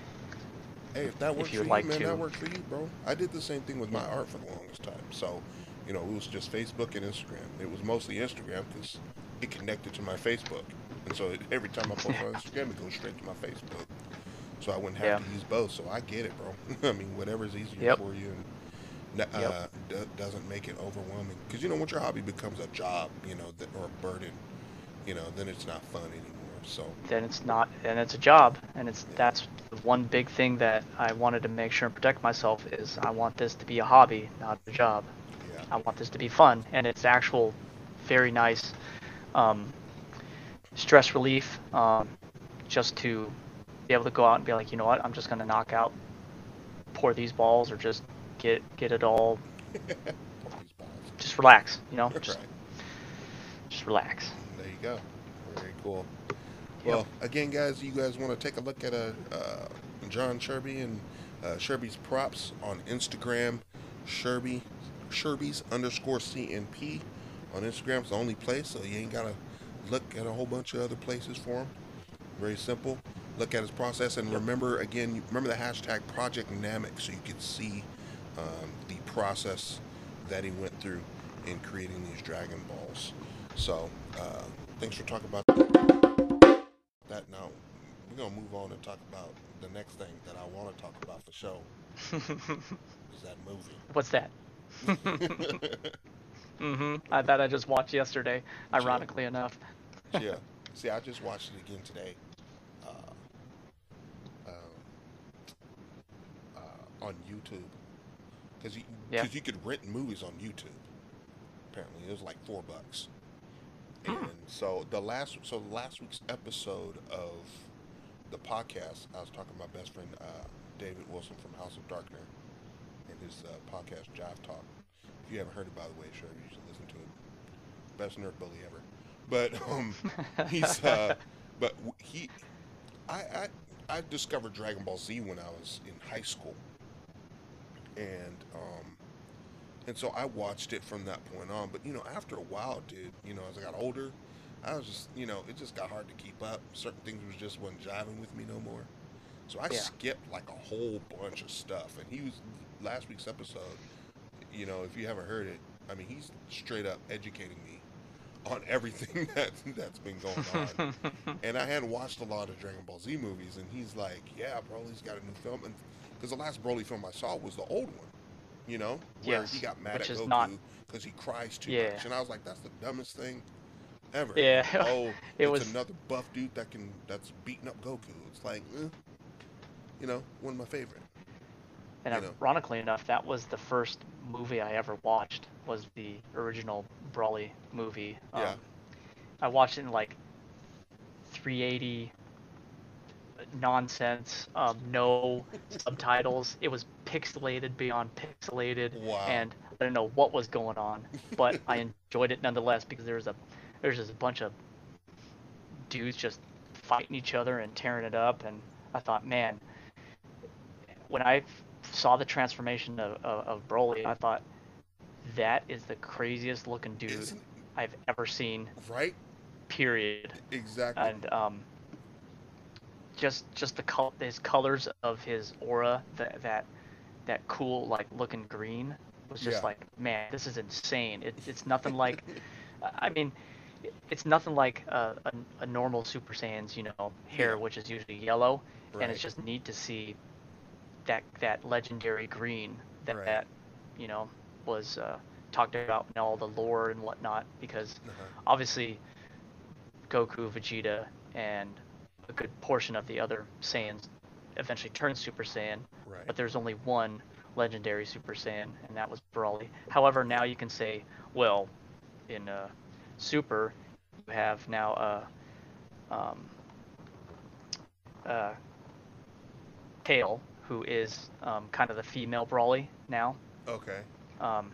Hey, if that if works you for would you, like man, that to, works for you, bro. I did the same thing with yeah, my art for the longest time. So, you know, it was just Facebook and Instagram. It was mostly Instagram because it connected to my Facebook. And so it, every time I post on Instagram, it goes straight to my Facebook. So I wouldn't have yeah, to use both. So I get it, bro. I mean, whatever's easier yep, for you and yep. uh, d- doesn't make it overwhelming. Because, you know, once your hobby becomes a job, you know, th- or a burden, you know, then it's not fun anymore. So, Then it's not, and it's a job, and it's yeah, that's the one big thing that I wanted to make sure and protect myself is I want this to be a hobby, not a job. yeah, I want this to be fun, and it's actual, very nice um, stress relief, um, just to be able to go out and be like, you know what, I'm just gonna knock out, pour these balls, or just get get it all, pour these balls. just relax, you know, just Right. just relax. There you go. Very cool. Yep. Well, again, guys, you guys want to take a look at uh, uh, John Sherby and uh, Sherby's props on Instagram, Sherby, Sherby's underscore C N P on Instagram. It's the only place, so you ain't got to look at a whole bunch of other places for him. Very simple. Look at his process and Yep. remember, again, remember the hashtag Project Namek so you can see um, the process that he went through in creating these Dragon Balls. So, uh, thanks for talking about that. Now we're gonna move on and talk about the next thing that I want to talk about for show is that What's that? movie. hmm I that I just watched yesterday, Yeah, ironically enough. yeah. See, I just watched it again today uh, um, uh, on YouTube because you Yeah. because you could rent movies on YouTube. Apparently, it was like four bucks. Hmm. And so the last so the last week's episode of the podcast, I was talking to my best friend uh, David Wilson from House of Darkner and his uh, podcast Jive Talk. If you haven't heard it, by the way, sure you should listen to it. Best nerd bully ever. But um, he's uh, but he, I, I I discovered Dragon Ball Z when I was in high school, and um, and so I watched it from that point on. But you know, after a while, dude, you know, as I got older, I was just, you know, it just got hard to keep up. Certain things was just wasn't jiving with me no more. So I Yeah. skipped like a whole bunch of stuff. And he was last week's episode. You know, if you haven't heard it, I mean, he's straight up educating me on everything that that's been going on. And I hadn't watched a lot of Dragon Ball Z movies, and he's like, "Yeah, Broly's got a new film." And because the last Broly film I saw was the old one, you know, where he Yes, got mad which at is not. Goku because he cries too Yeah. much, and I was like, "That's the dumbest thing ever." And Yeah. oh, It it's was, another buff dude that can that's beating up Goku. It's like, eh, you know, one of my favorite. and You know, ironically enough, that was the first movie I ever watched. Was the original Brawly movie. yeah, Um, I watched it in like three eighty nonsense, um, no subtitles. It was pixelated beyond pixelated, wow, and I didn't know what was going on, but I enjoyed it nonetheless because there's a there's just a bunch of dudes just fighting each other and tearing it up, and I thought, man, when I saw the transformation of, of, of Broly, I thought that is the craziest looking dude isn't I've ever seen. right? Period. Exactly. And um, just just the col- his colors of his aura, that that that cool like looking green was just Yeah, like, man, this is insane. It, it's nothing like, I mean, it's nothing like a, a, a normal Super Saiyan's, you know, yeah, hair, which is usually yellow, and it's right, just neat to see that that legendary green that, right. that you know was uh, talked about in all the lore and whatnot, because Uh huh. obviously Goku, Vegeta, and a good portion of the other Saiyans eventually turned Super Saiyan, Right. but there's only one legendary Super Saiyan, and that was Broly. However, now you can say, well, in uh, Super, you have now a um, uh, Kale, who is um, kind of the female Broly now. Okay. Um,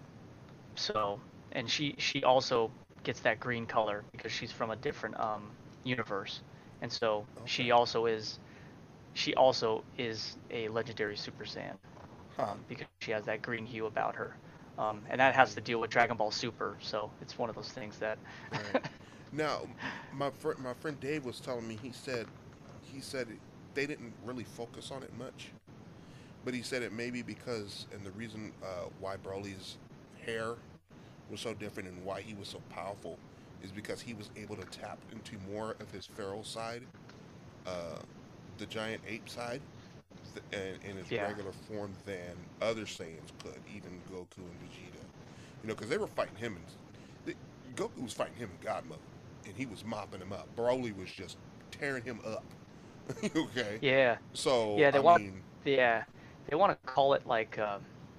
so, and she she also gets that green color because she's from a different um, universe, and so she Okay. also is she also is a legendary Super Saiyan Huh. um, because she has that green hue about her, um, and that has to deal with Dragon Ball Super. So it's one of those things that. Right. Now, my fr- my friend Dave was telling me. He said, he said it, they didn't really focus on it much, but he said it maybe because, and the reason uh, why Broly's hair was so different and why he was so powerful is because he was able to tap into more of his feral side, uh, the giant ape side, th- and in his Yeah. regular form than other Saiyans could, even Goku and Vegeta. You know, because they were fighting him, and the, Goku was fighting him in God mode, and he was mopping him up. Broly was just tearing him up. Okay, Yeah. so Yeah. They I want. mean, Yeah. They want to call it like. Uh,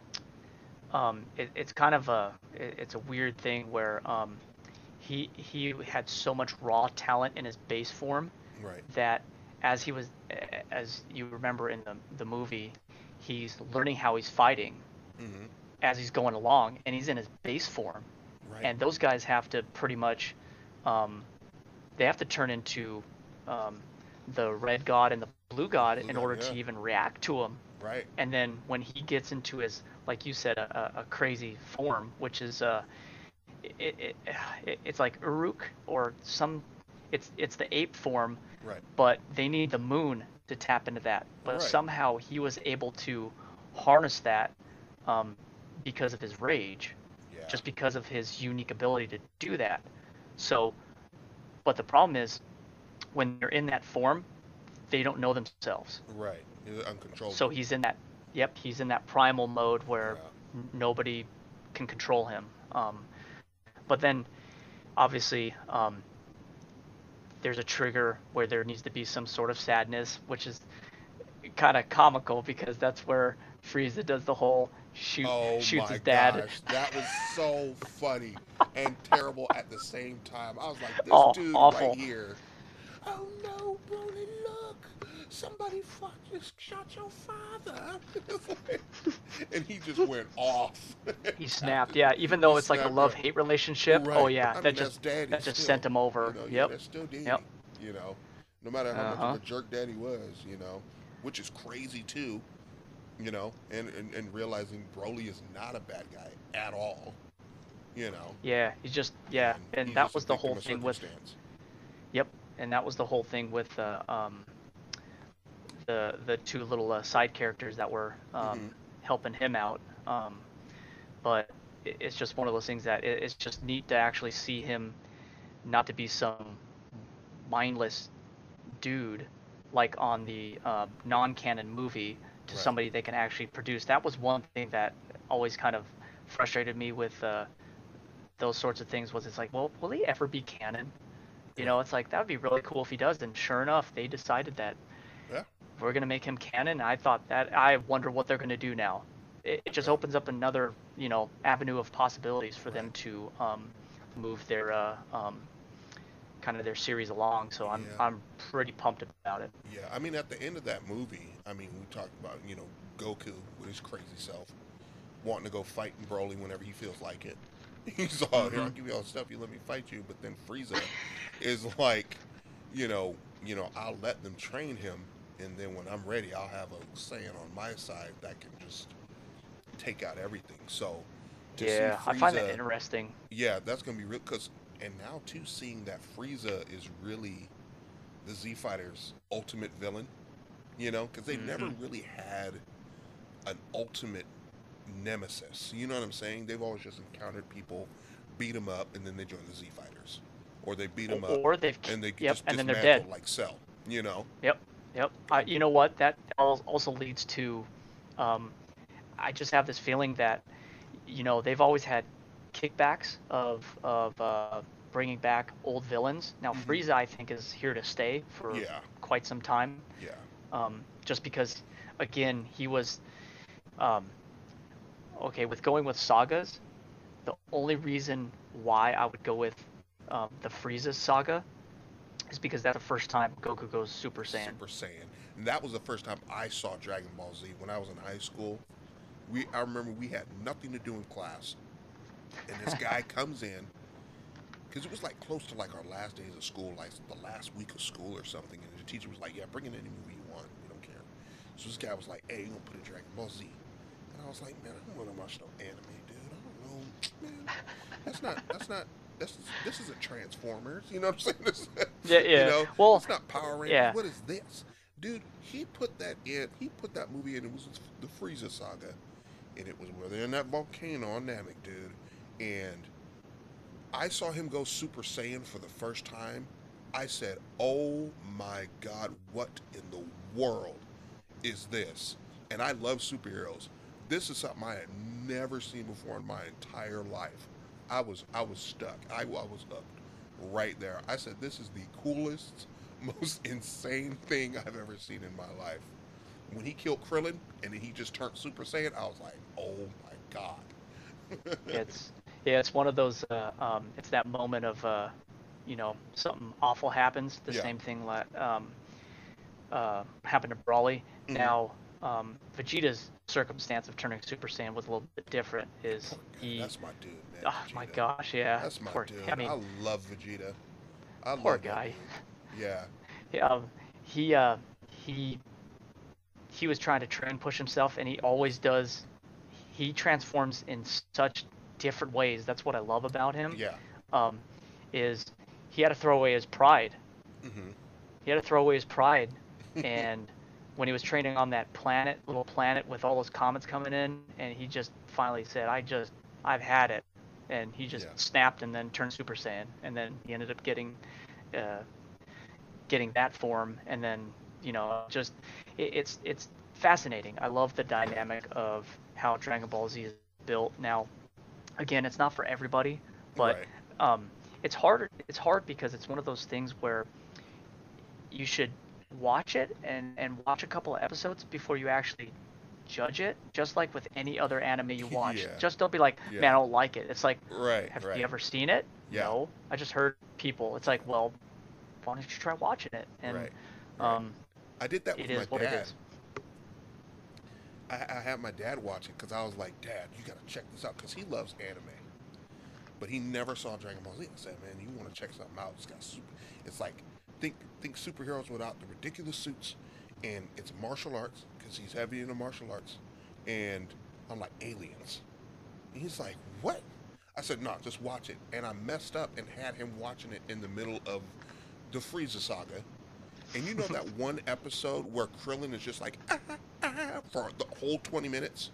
um, it, it's kind of a. It, it's a weird thing where um, he he had so much raw talent in his base form right. that as he was, as you remember in the the movie, he's learning how he's fighting Mm-hmm. as he's going along, and he's in his base form, Right. and those guys have to pretty much, um, they have to turn into um, the red god and the blue The god blue in god, order yeah. to even react to him. Right. And then when he gets into his, like you said, a, a crazy form, which is uh, it, it, it it's like Uruk or some, it's it's the ape form, Right. but they need the moon to tap into that. But Right. somehow he was able to harness that um, because of his rage, Yeah. just because of his unique ability to do that. So, but the problem is when they're in that form, they don't know themselves. Right. He's So uncontrollable. he's in that, yep, he's in that primal mode where Yeah. n- nobody can control him. Um, but then, obviously, um, there's a trigger where there needs to be some sort of sadness, which is kind of comical because that's where Frieza does the whole shoot Oh shoots my his dad. gosh, that was so funny and terrible at the same time. I was like, this Oh, dude right awful. here. Oh no, Broly, look! Somebody fuck just shot your father. And he just went off. He After snapped. Yeah, even he though it's like a snapped out. love-hate relationship. Oh Right, but yeah, I that mean just that's daddy that just sent still. him You over. know, yeah, Yep. that's still Yep. daddy. You know, no matter how much of Uh-huh. a jerk daddy was. You know, which is crazy too. You know, and and, and realizing Broly is not a bad guy at all. You know, Yeah, he's just yeah, and and he's that just a was the whole victim of thing with circumstance. yep, and that was the whole thing with uh, um the the two little uh, side characters that were um Hmm. helping him out. Um, but it, it's just one of those things that it, it's just neat to actually see him not to be some mindless dude like on the uh, non-canon movie to Right. somebody they can actually produce. That was one thing that always kind of frustrated me with uh, those sorts of things was it's like, well, will he ever be canon? You know, Right. it's like that would be really cool if he does. And sure enough, they decided that Yeah. we're gonna make him canon. I thought that I wonder what they're gonna do now. It, it just Yeah. opens up another, you know, avenue of possibilities for them Right. to um, move their uh, um, kind of their series along. So I'm Yeah. I'm pretty pumped about it. Yeah. I mean, at the end of that movie, I mean, we talked about you know Goku with his crazy self wanting to go fight Broly whenever he feels like it. He's all here. Mm-hmm. I'll give you all the stuff. You let me fight you. But then Frieza is like, you know, you know, I'll let them train him, and then when I'm ready, I'll have a Saiyan on my side that can just take out everything. So to see Yeah, I find that Frieza, interesting. yeah, that's gonna be real. Cause and now too, seeing that Frieza is really the Z Fighters' ultimate villain. You know, because they've never Mm-hmm. really had an ultimate nemesis. You know what I'm saying? They've always just encountered people, beat them up, and then they join the Z Fighters, or they beat them up Or they've and they could yep, just and then they're dismantle dead. like Cell. You know? Yep, yep. I, you know what? That also leads to, um, I just have this feeling that, you know, they've always had kickbacks of of uh, bringing back old villains. Now, Mhm. Frieza, I think, is here to stay for Yeah. quite some time. Yeah. Um, just because, again, he was um, okay with going with sagas. The only reason why I would go with um, the Frieza saga is because that's the first time Goku goes Super Saiyan. Super Saiyan. And that was the first time I saw Dragon Ball Z when I was in high school. We I remember we had nothing to do in class, and this guy comes in because it was like close to like our last days of school, like the last week of school or something. And the teacher was like, "Yeah, bring in any movie you want. We don't care." So this guy was like, "Hey, you gonna put in Dragon Ball Z?" And I was like, "Man, I don't want to watch no anime, dude. I don't know, man. That's not. That's not." This is, this isn't Transformers, you know what I'm saying? This, Yeah, yeah. You know, well, it's not Power Rangers. yeah. What is this, dude? He put that in. He put that movie in. It was the Frieza saga, and it was where they're in that volcano on Namek, dude. And I saw him go Super Saiyan for the first time. I said, "Oh my God, what in the world is this?" And I love superheroes. This is something I had never seen before in my entire life. I was I was stuck. I, I was up right there. I said, "This is the coolest, most insane thing I've ever seen in my life." When he killed Krillin and then he just turned Super Saiyan, I was like, "Oh my God." It's yeah, it's one of those. Uh, um, it's that moment of, uh, you know, something awful happens. The Yeah. same thing that um, uh, happened to Brawly. Hmm. Now, um, Vegeta's circumstance of turning Super Saiyan was a little bit different. Is Poor guy. he? That's my dude, man. Oh my Vegeta. gosh, yeah. That's my Poor. dude. I mean, I love Vegeta. I poor love that guy. dude. Yeah. Yeah, um, he uh, he he was trying to train push himself, and he always does. He transforms in such different ways. That's what I love about him. Yeah. Um, is he had to throw away his pride. Hmm. He had to throw away his pride, and when he was training on that planet, little planet with all those comets coming in, and he just finally said, "I just, I've had it," and he just Yeah. snapped and then turned Super Saiyan, and then he ended up getting, uh, getting that form, and then you know, just it, it's it's fascinating. I love the dynamic of how Dragon Ball Z is built. Now, again, it's not for everybody, but Right. um, it's hard. It's hard because it's one of those things where you should watch it and and watch a couple of episodes before you actually judge it. Just like with any other anime you watch, Yeah. just don't be like, Yeah. man, I don't like it. It's like, Right. have Right. you ever seen it? Yeah. No, I just heard people. It's like, well, why don't you try watching it? And Right. Right. um, I did that with it my is what it dad. is. I, I had my dad watch it because I was like, "Dad, you gotta check this out," because he loves anime, but he never saw Dragon Ball Z. I said, "Man, you want to check something out? It's got super. It's like think think superheroes without the ridiculous suits, and it's martial arts because he's heavy into martial arts, and I'm like aliens." And he's like, "What?" I said, "No, just watch it." And I messed up and had him watching it in the middle of the Frieza saga. And you know that one episode where Krillin is just like ah, ah, ah, for the whole twenty minutes?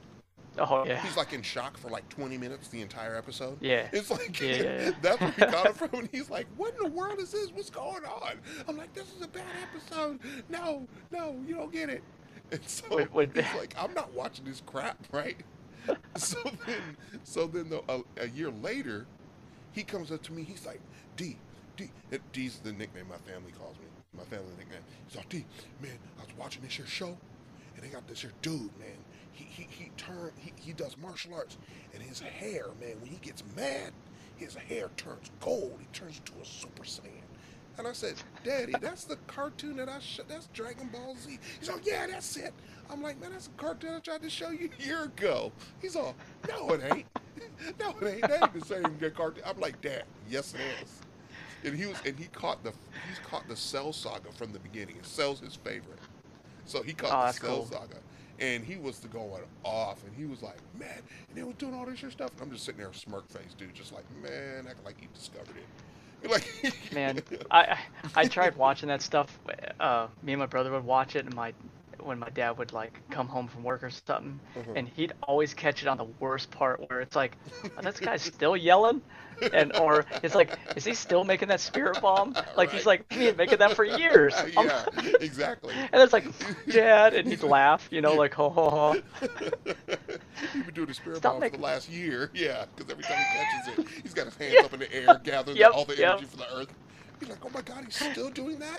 Oh yeah, He's like in shock for like twenty minutes the entire episode. yeah, It's like yeah, yeah, yeah. that's where he got it from, and he's like, "What in the world is this? What's going on?" I'm like, "This is a bad episode. No, no, you don't get it." And so When, when, he's like, "I'm not watching this crap, right?" So then, so then the, a, a year later, he comes up to me. He's like, "D, D, uh, D's the nickname my family calls me. My family nickname." He's like, "D, man, I was watching this here show, and they got this here dude, man. He he he turn he, he does martial arts, and his hair, man, when he gets mad, his hair turns gold. He turns into a Super Saiyan." And I said, "Daddy, that's the cartoon that I sh- that's Dragon Ball Z." He's like, "Yeah, that's it." I'm like, "Man, that's a cartoon I tried to show you a year ago." He's all, "No, it ain't. No, it ain't. That ain't the same good cartoon." I'm like, "Dad, yes, it is." And he was, and he caught the, he's caught the Cell Saga from the beginning. And Cell's his favorite, so he caught Oh, the that's Cell cool. Saga, and he was going off, and he was like, "Man," and they were doing all this your stuff, and I'm just sitting there, smirk face, dude, just like, man, acting like he discovered it. Like, Man, I I I tried watching that stuff. Uh, me and my brother would watch it, and my when my dad would like come home from work or something, uh-huh. and he'd always catch it on the worst part where it's like, "Are this guy still yelling?" And or it's like, "Is he still making that spirit bomb?" Like he's Right. like, "We been making that for years." I'm Yeah, like, exactly. and it's like, "Dad," and he'd laugh, you know, like, "Ho ho ho." He's been doing the spirit Stop bomb for the making. last year. Yeah, because every time he catches it, he's got his hands Yeah. up in the air, gathering the, Yep. all the Yep. energy from the earth. He's like, oh my god, he's still doing that?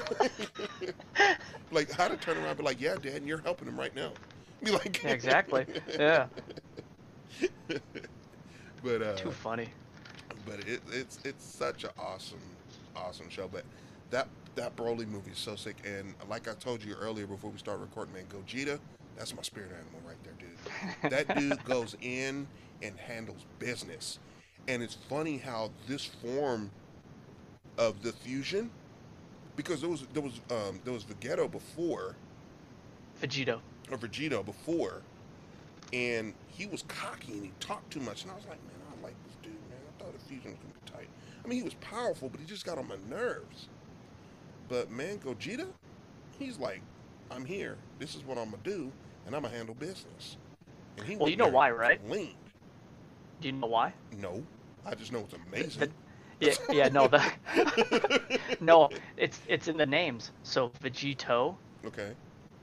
Like, how to turn around and be like, yeah, Dad, and you're helping him right now. Be like, Yeah, exactly. Yeah. but uh, Too funny. but it, it's it's such an awesome, awesome show. But that that Broly movie is so sick. And like I told you earlier before we started recording, man, Gogeta, that's my spirit animal right there, dude. That dude goes in and handles business. And it's funny how this form of the fusion, because there was there was um, there was Vegeto before, Vegito. or Vegito before, and he was cocky and he talked too much. And I was like, man, I like this dude, man. I thought the fusion was gonna be tight. I mean, he was powerful, but he just got on my nerves. But man, Gogeta, he's like, I'm here. This is what I'm gonna do, and I'm gonna handle business. And he Well, went you know there why, right? clean. Do you know why? No, I just know it's The, amazing. yeah, yeah, no, the no, it's it's in the names. So Vegito Okay.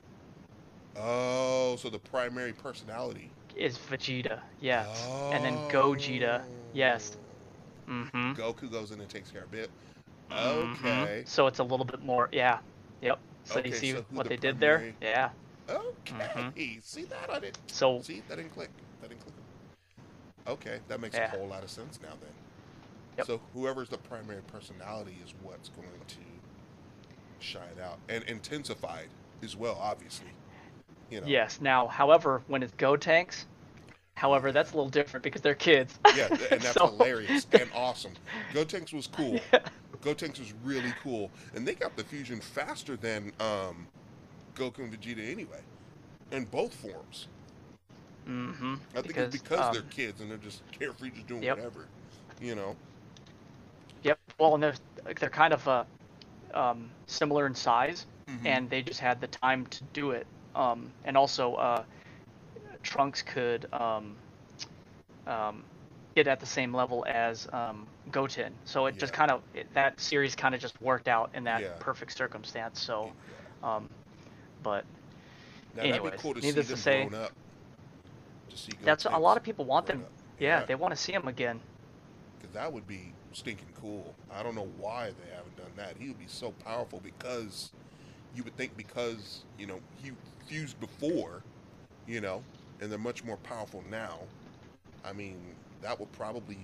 Oh, so the primary personality. is Vegeta, yes, and then Oh. Gogeta, yes. Mm-hmm. Goku goes in and takes care of it. Mm-hmm. Okay. So it's a little bit more, yeah. Yep. So you Okay, see so who what the they did there? primary? Yeah. Okay. Mm-hmm. See that? I didn't. So See, that didn't click. That didn't click. Okay, that makes yeah. a whole lot of sense now then. Yep. So whoever's the primary personality is what's going to shine out and intensified as well, obviously. You know. Yes. Now, however, when it's Gotenks, however, Yeah. that's a little different because they're kids. Yeah, th- and that's So hilarious and awesome. Gotenks was cool. yeah. Gotenks was really cool, and they got the fusion faster than um, Goku and Vegeta anyway, in both forms. Mm-hmm. I think Because it's because um, they're kids and they're just carefree, just doing yep. whatever, you know. Yep. Well, and they're they're kind of uh, um, similar in size, Hmm. and they just had the time to do it. Um, and also, uh, Trunks could um, um, get at the same level as um, Goten. So it just Yeah, kind of it, that series kind of just worked out in that yeah, perfect circumstance. So, yeah. um, but Now that'd be anyways, cool to see needless to them say, grown up. To see that's a lot Gotenks of people want grown them. up. Yeah, Yeah, they want to see him again. because that would be stinking cool. I don't know why they haven't done that. He would be so powerful because you would think because you know he fused before, you know, and they're much more powerful now. I mean, that would probably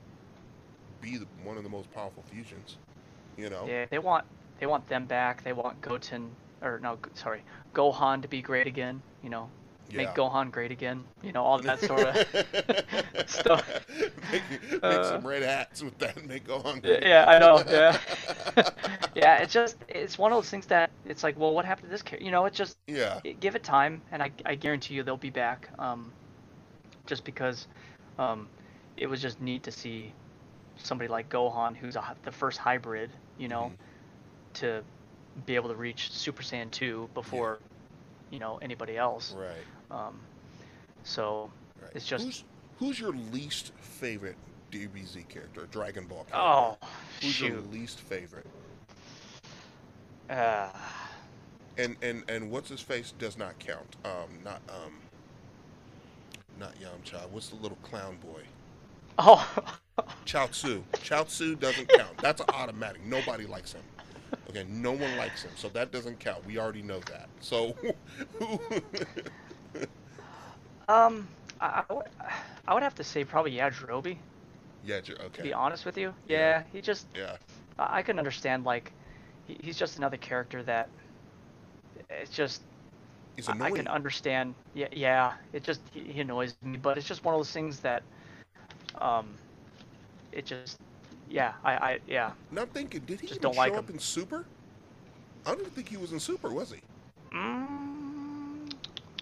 be the, one of the most powerful fusions, you know. Yeah, they want they want them back. They want Goten or no, G- sorry, Gohan to be great again. You know, make Yeah. Gohan great again. You know, all that sort of stuff. make, make Uh, some red hats with that and make go yeah, hungry yeah, I again. know. Yeah, yeah. It's just it's one of those things that it's like, well, what happened to this character? You know, it's just Yeah, it, give it time, and I I guarantee you they'll be back. Um, just because, um, it was just neat to see somebody like Gohan, who's a, hy- the first hybrid. You know, hmm, to be able to reach Super Saiyan two yeah, before you know anybody else. right, Um, so right. it's just Who's who's your least favorite D B Z character, Dragon Ball character? oh Who's your shoot. least favorite? Uh, And and and what's his face does not count. Um, not um, not Yamcha. What's the little clown boy? oh Chaozu. Chaozu doesn't count. That's an automatic. Nobody likes him. Okay, no one likes him, so that doesn't count. We already know that. So, um I, I would I would have to say probably Yajirobe, yeah, J- to be okay, honest with you. yeah, Yeah, he just yeah, I I can understand like he, he's just another character that it's just he's I, I can annoying. understand. Yeah, yeah. It just he, he annoys me, but it's just one of those things that um it just yeah I I yeah Now I'm thinking, did he just even don't like show him. up in Super? I don't even think he was in Super, was he? Mm,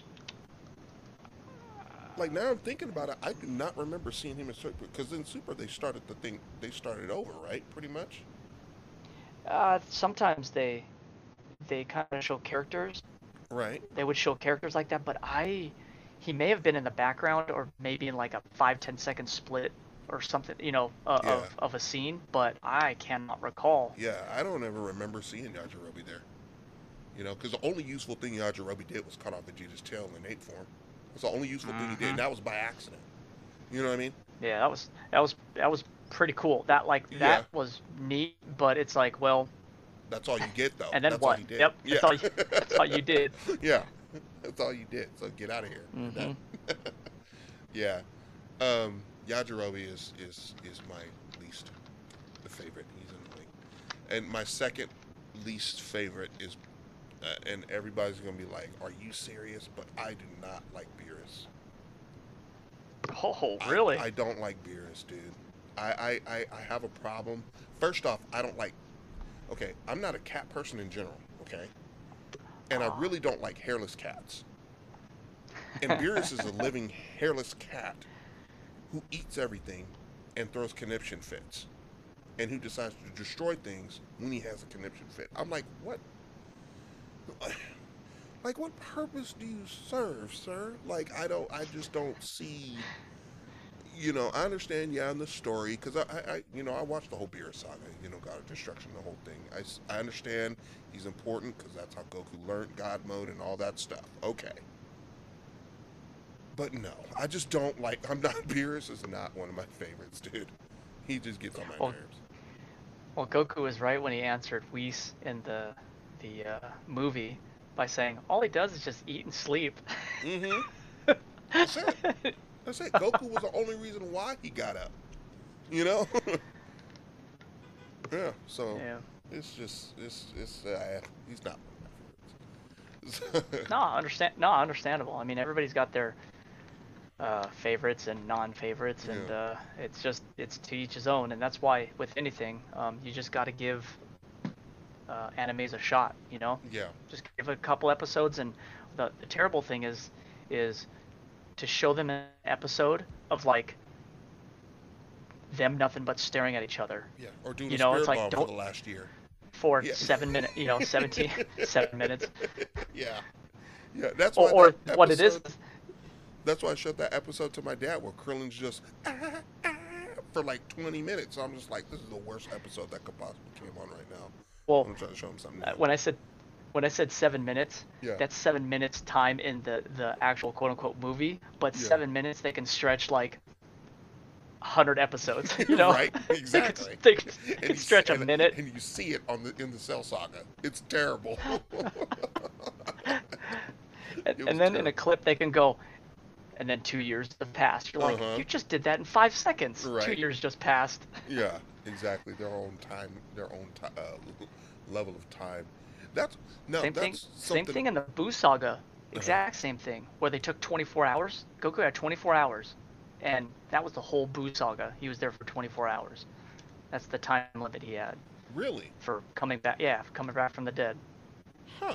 Like now I'm thinking about it, I do not remember seeing him in Super because in Super they started the thing, they started over, right? Pretty much, uh, sometimes they they kind of show characters. right? They would show characters like that, but I he may have been in the background or maybe in like a five ten second split or something, you know, uh, Yeah, of of a scene, but I cannot recall. yeah. I don't ever remember seeing Yajirobe there. You know, because the only useful thing Yajirobe did was cut off Vegeta's tail in ape form. That's the only useful thing he did, Mm-hmm. and that was by accident. You know what I mean? Yeah, that was that was that was pretty cool. That like Yeah. that was neat, but it's like, well, That's all you get, though. and then That's all what? he did. Yep, Yeah. that's all you, that's all you did. Yeah. That's all you did. So get out of here. You're Mm-hmm. done. Yeah. Um, Yajirobe is is is my least the favorite. He's annoying. And my second least favorite is, uh, and everybody's gonna be like, "Are you serious?" But I do not like Beerus. Oh, I really? I don't like Beerus, dude. I I I, I have a problem. First off, I don't like. Okay, I'm not a cat person in general. Okay, and I really don't like hairless cats. And Beerus is a living hairless cat who eats everything and throws conniption fits, and who decides to destroy things when he has a conniption fit. I'm like, what? Like, what purpose do you serve, sir? Like, I don't, I just don't see. You know, I understand, yeah, in the story, because I, I, I, you know, I watched the whole Beerus saga. You know, God of Destruction, the whole thing. I, I understand he's important because that's how Goku learned God mode and all that stuff. Okay. But no, I just don't like. I'm not. Beerus is not one of my favorites, dude. He just gets on my Well, nerves. well, Goku was right when he answered Whis in the the uh, movie by saying all he does is just eat and sleep. Mm-hmm. That's it. That's it. Goku was the only reason why he got up. You know. Yeah. So Yeah. it's just it's it's uh, he's not one of my favorites. No, understand. No, understandable. I mean, everybody's got their uh, favorites and non-favorites, and Yeah. uh, it's just it's to each his own. And that's why with anything, um, you just got to give uh, animes a shot. You know, Yeah. just give it a couple episodes. And the, the terrible thing is, is to show them an episode of like them nothing but staring at each other. Yeah. Or doing You a know, it's spirit like bomb for don't the last year. for Yeah. seven minutes. You know, seventeen seven minutes. Yeah. Yeah. That's Or, why or that what it is. episode. That's why I showed that episode to my dad where Krillin's just ah, ah, for like twenty minutes. So I'm just like, this is the worst episode that could possibly come on right now. Well, I'm trying to show him something uh, new. when I said when I said seven minutes, Yeah. that's seven minutes time in the the actual quote unquote movie, but Yeah. seven minutes they can stretch like a hundred episodes. You know, Right? Exactly. they could, they could, And they you, could stretch a and, minute. and you see it on the in the Cell Saga. It's terrible. and, It was and then in a terrible. clip they can go, and then two years have passed. You're like, Uh-huh. you just did that in five seconds. Two Right. years just passed. Yeah, exactly. Their own time, their own ti uh, level of time. That's no, Same thing. that's Same something. thing in the Boo saga. Uh-huh. Exact same thing. Where they took twenty-four hours. Goku had twenty-four hours, and that was the whole Boo saga. He was there for twenty-four hours. That's the time limit he had Really? for coming back. Yeah, for coming back from the dead. Huh.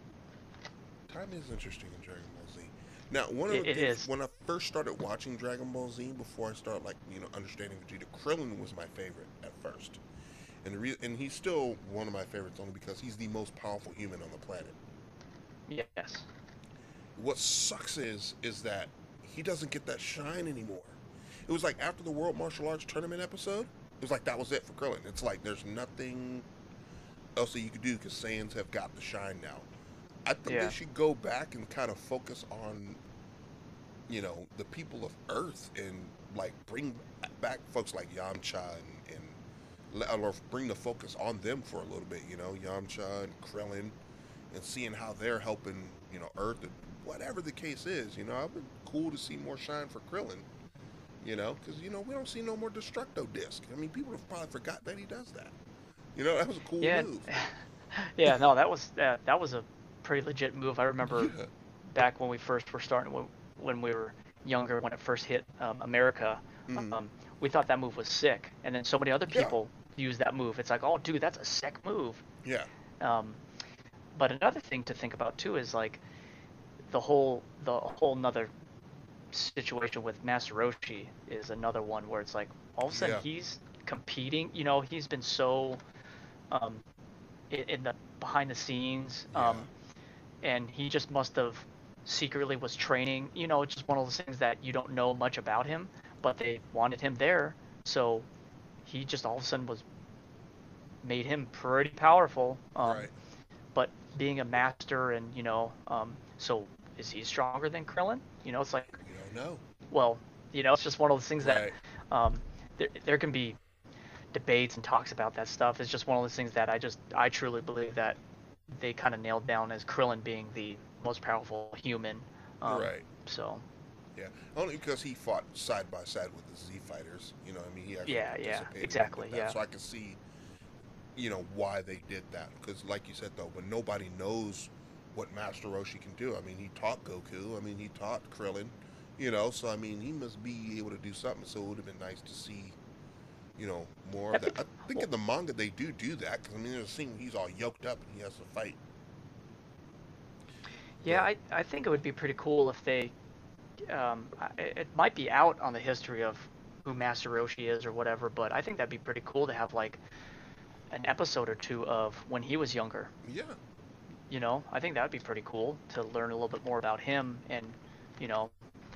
Time is interesting in Dragon Ball Z. Now, one of It, the it things is. when I first started watching Dragon Ball Z, before I started like you know understanding Vegeta, Krillin was my favorite at first, and the re- and he's still one of my favorites only because he's the most powerful human on the planet. Yes. What sucks is is that he doesn't get that shine anymore. It was like after the World Martial Arts Tournament episode, it was like that was it for Krillin. It's like there's nothing else that you could do because Saiyans have got the shine now. I think Yeah. they should go back and kind of focus on, you know, the people of Earth and like bring back folks like Yamcha and, and le- or bring the focus on them for a little bit. You know, Yamcha and Krillin, and seeing how they're helping, you know, Earth and whatever the case is. You know, I've been cool to see more shine for Krillin. You know, because you know we don't see no more Destructo Disc. I mean, people have probably forgot that he does that. You know, that was a cool Yeah. move. Yeah. No, that was uh, that was a pretty legit move. I remember Yeah. back when we first were starting when, when we were younger, when it first hit um, America. Mhm. Um, we thought that move was sick, and then so many other Yeah. people use that move. It's like, oh, dude, that's a sick move. Yeah. Um, but another thing to think about too is like the whole the whole nother situation with Master Roshi is another one where it's like all of a sudden Yeah. he's competing. You know, he's been so um, in, in the behind the scenes, um, and he just must have secretly was training. You know, it's just one of those things that you don't know much about him, but they wanted him there, so he just all of a sudden was made him pretty powerful. Um, Right. but being a master and you know, um, so is he stronger than Krillin? You know, it's like, We don't know. well, you know, it's just one of those things that Right. um, there there can be debates and talks about that stuff. It's just one of those things that I just I truly believe that they kind of nailed down as Krillin being the most powerful human. Um, Right. so Yeah. Only because he fought side by side with the Z fighters. You know, I mean, he actually yeah, yeah, participated in exactly, with that, yeah, so I can see, you know, why they did that. Because, like you said, though, when nobody knows what Master Roshi can do, I mean, he taught Goku. I mean, he taught Krillin. You know, so I mean, he must be able to do something. So it would have been nice to see, you know, more of That'd that. be, I think well, in the manga they do do that. Because I mean, there's a scene where he's all yoked up and he has to fight. yeah. But I I think it would be pretty cool if they um, it, it might be out on the history of who Master Roshi is or whatever, but I think that'd be pretty cool to have like an episode or two of when he was younger. yeah, You know, I think that'd be pretty cool to learn a little bit more about him, and you know,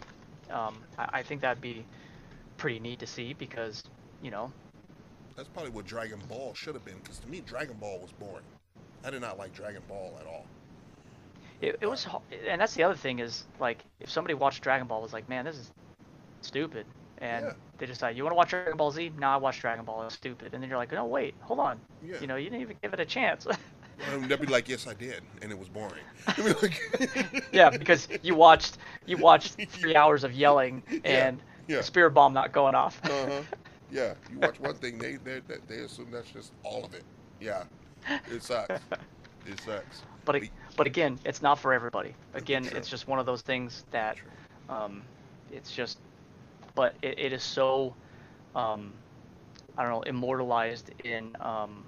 um, I, I think that'd be pretty neat to see because you know, that's probably what Dragon Ball should have been. Because to me, Dragon Ball was boring. I did not like Dragon Ball at all. it, it Uh, was, and that's the other thing is like if somebody watched Dragon Ball was like, man, this is stupid, and yeah, they decide you want to watch Dragon Ball Z? No, I watch Dragon Ball. It's stupid, and then you're like, no, wait, hold on, yeah. you know, you didn't even give it a chance. And they'd be like, "Yes, I did," and it was boring. They'd be Yeah, like, because you watched you watched three hours of yelling yeah, and a yeah, spirit bomb not going off. uh huh, yeah. You watch one thing, they they they they assume that's just all of it. Yeah, it sucks. It sucks. but But but again, it's not for everybody. uh, Again, true, it's just one of those things that true. um, it's just, but it, it is so um, I don't know, immortalized in. Um,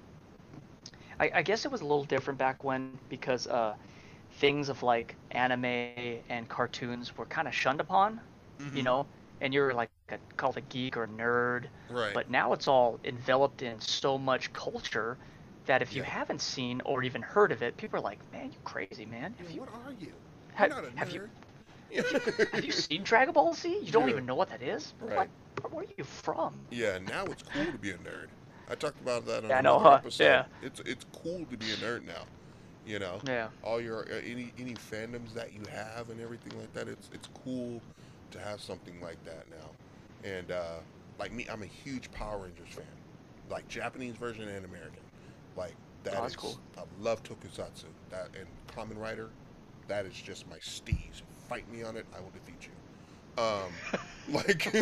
I, I guess it was a little different back when because uh, things of like anime and cartoons were kind of shunned upon, you Mm-hmm. know, and you're like a, called a geek or a nerd. Right. But now it's all enveloped in so much culture that if you Yeah. haven't seen or even heard of it, people are like, "Man, you crazy, man! Yeah. Have you What are you? You're have, not a have you nerd. Yeah. have you have you seen Dragon Ball Z? You don't Yeah. even know what that is? What Right. where are you from?" Yeah. Now it's cool to be a nerd. I talked about that on Yeah, I know, another huh? episode. Yeah, It's it's cool to be a nerd now. You know, yeah, all your uh, any any fandoms that you have and everything like that. It's it's cool to have something like that now. And uh, like me, I'm a huge Power Rangers fan, like Japanese version and American. Like oh, that that's cool. is, I love Tokusatsu. That and Kamen Rider, that is just my steez. Fight me on it, I will defeat you. Um, like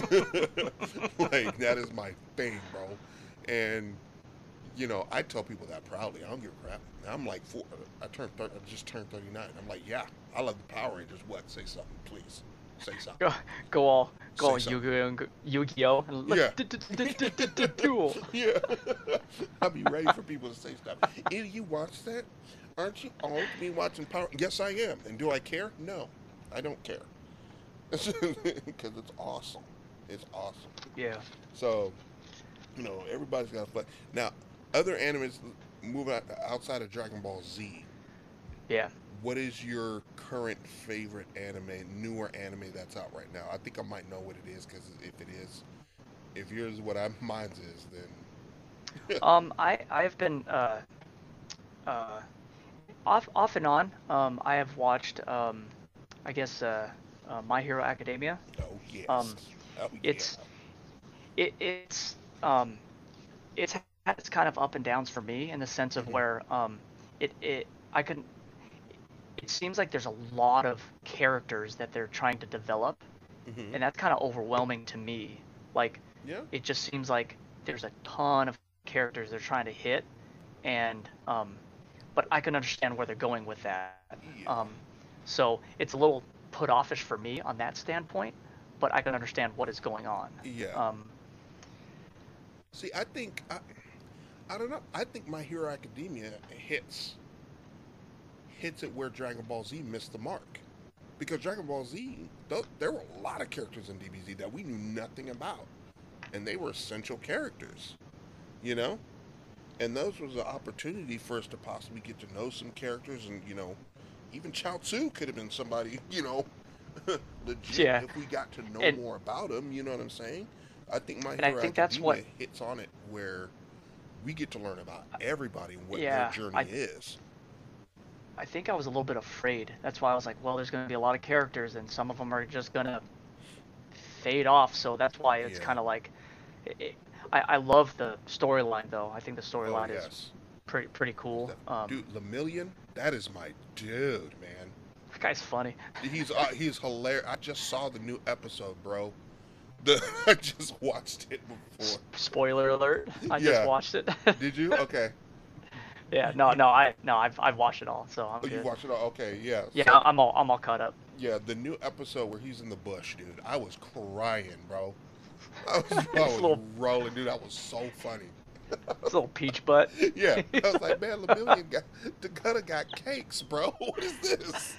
like that is my thing, bro. And you know, I tell people that proudly. I don't give a crap. I'm like, four, I turned, thir- I just turned thirty-nine. I'm like, yeah, I love the Power Rangers. What? Say something, please. Say something. Go go all go Say all something. Yu-Gi-Oh Yu-Gi-Oh and let's Yeah, d- d- d- d- d- d- duel. yeah. I'll be ready for people to say stuff. If you watch that, aren't you all to be watching Power? Yes, I am. And do I care? No, I don't care. Because it's awesome. It's awesome. Yeah. So, you know, everybody's got to play. Now, other animes moving out, outside of Dragon Ball Z, Yeah. what is your current favorite anime, newer anime that's out right now? I think I might know what it is because if it is, if yours is what I mine's is, then Um, I I've been uh uh off off and on. Um, I have watched um, I guess uh, uh My Hero Academia. oh yes, Um, oh yeah, it's it it's um it's had its kind of up and downs for me in the sense of hmm where um it it I can it seems like there's a lot of characters that they're trying to develop, hmm and that's kind of overwhelming to me. Like yeah, it just seems like there's a ton of characters they're trying to hit, and um, but I can understand where they're going with that. yeah, Um, so it's a little put offish for me on that standpoint, but I can understand what is going on. yeah. Um, See, I think I, I don't know. I think My Hero Academia hits hits it where Dragon Ball Z missed the mark. Because Dragon Ball Z, th- there were a lot of characters in D B Z that we knew nothing about, and they were essential characters, you know. And those was an opportunity for us to possibly get to know some characters, and you know, even Chao Tzu could have been somebody, you know, legit yeah, if we got to know and more about him. You know what I'm saying? I think My and I Hero think that's what Academia hits on it where we get to learn about everybody and what their yeah journey I is. I think I was a little bit afraid. That's why I was like, well, there's going to be a lot of characters, and some of them are just going to fade off. So that's why it's Yeah. kind of like, it, it, I I love the storyline though. I think the Oh storyline is yes. pretty pretty cool. That- Um, Dude, Lemillion, that is my dude, man. that guy's funny. He's uh, he's hilarious. I just saw the new episode, bro. The I just watched it S- before. spoiler alert! I just Yeah. watched it. Did you? Okay. Yeah, You, no, you, no, I no, I've I've watched it all, so I'm oh, you good. watched it all? Okay, yeah. Yeah, So I'm all I'm all caught up. yeah, the new episode where he's in the bush, dude. I was crying, bro. I was I His was little rolling, dude. That was so funny. his little peach butt. Yeah, I was like, man, Lemillion got Dakota got cakes, bro. What is this?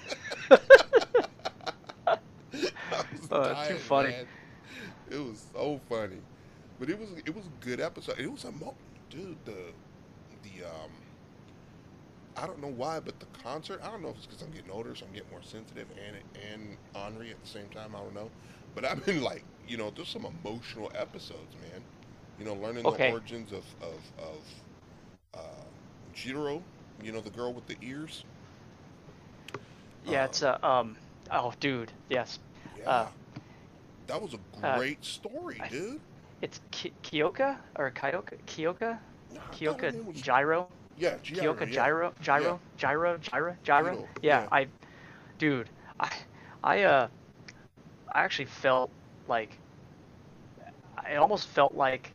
I was Uh, too dying, funny. man. It was so funny, but it was it was a good episode. It was a mo- dude. The the um, I don't know why, but the concert. I don't know if it's because I'm getting older, so I'm getting more sensitive, and and Henri at the same time. I don't know, but I've been like, you know, there's some emotional episodes, man. You know, learning the Okay. origins of of of uh, Jiro. You know, the girl with the ears. Yeah, Um, it's a um. Oh, dude. Yes. Uh, yeah, that was a uh, great story, I, dude. it's Ki- Kyoka or Kyoka Kyoka Nah, I thought her Kyoka name was Gyro yeah, Giara. Kyoka Yeah, Gyro yeah, Gyro Gyro Gyro Gyro. Giro. Yeah, Yeah. I, dude, I I uh I actually felt like I almost felt like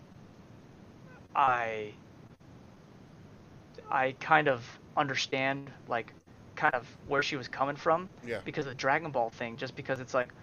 I I kind of understand like kind of where she was coming from Yeah. because of the Dragon Ball thing, just because it's like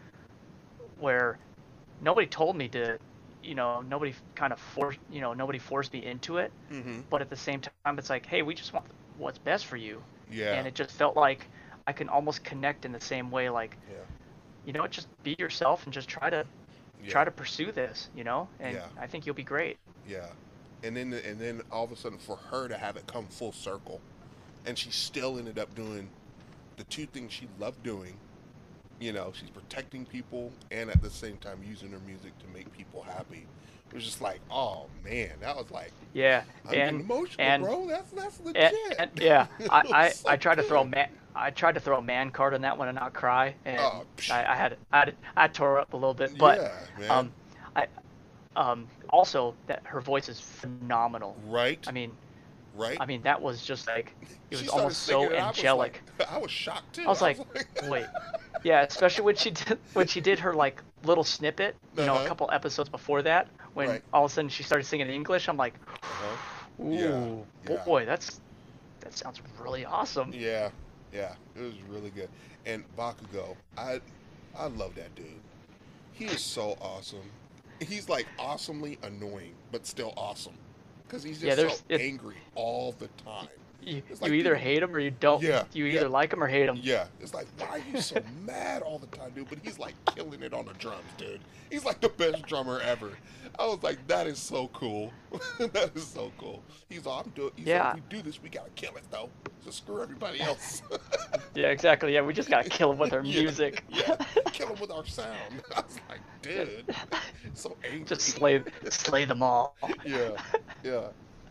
where nobody told me to, you know, nobody kind of forced, you know, nobody forced me into it, Mm-hmm. but at the same time, it's like, hey, we just want what's best for you, Yeah. and it just felt like I can almost connect in the same way, like, Yeah. you know, just be yourself and just try to Yeah. try to pursue this, you know, and Yeah. I think you'll be great. Yeah. And then and then all of a sudden for her to have it come full circle, and she still ended up doing the two things she loved doing. You know, she's protecting people and at the same time using her music to make people happy. It was just like, oh man, that was like, Yeah, I'm getting and emotional, and bro. That's that's and, legit. and yeah, I, It was I I so tried to throw a good. man I tried to throw a man card on that one and not cry, and Oh, psh, I, I had I had I tore up a little bit, but yeah, man. um, I um also that her voice is phenomenal. Right, I mean, right. I mean that was just like it She was started almost so singing, and I was like, angelic. I was shocked I too. was I was like, like, wait, yeah, especially when she did when she did her like little snippet, you uh know, a huh, couple episodes before that, when right, all of a sudden she started singing in English. I'm like, uh huh, yeah, ooh, yeah, boy, that's that sounds really awesome. yeah, yeah. It was really good. And Bakugo, I, I love that dude. He is so awesome. He's like awesomely annoying, but still awesome, because he's Yeah, just so there's it. angry all the time. You, It's you like, either dude, hate him or you don't. yeah, You yeah, either like him or hate him. yeah. It's like, why are you so mad all the time, dude? But he's like killing it on the drums, dude. He's like the best drummer ever. I was like, that is so cool. That is so cool. He's all, I'm doing. He's like, if Yeah, we do this, we gotta kill it though. So screw everybody else. yeah, exactly. Yeah, we just gotta kill him with our Yeah, music. yeah. Kill him with our sound. I was like, dude, so Just angry. slay, slay them all. Yeah, yeah.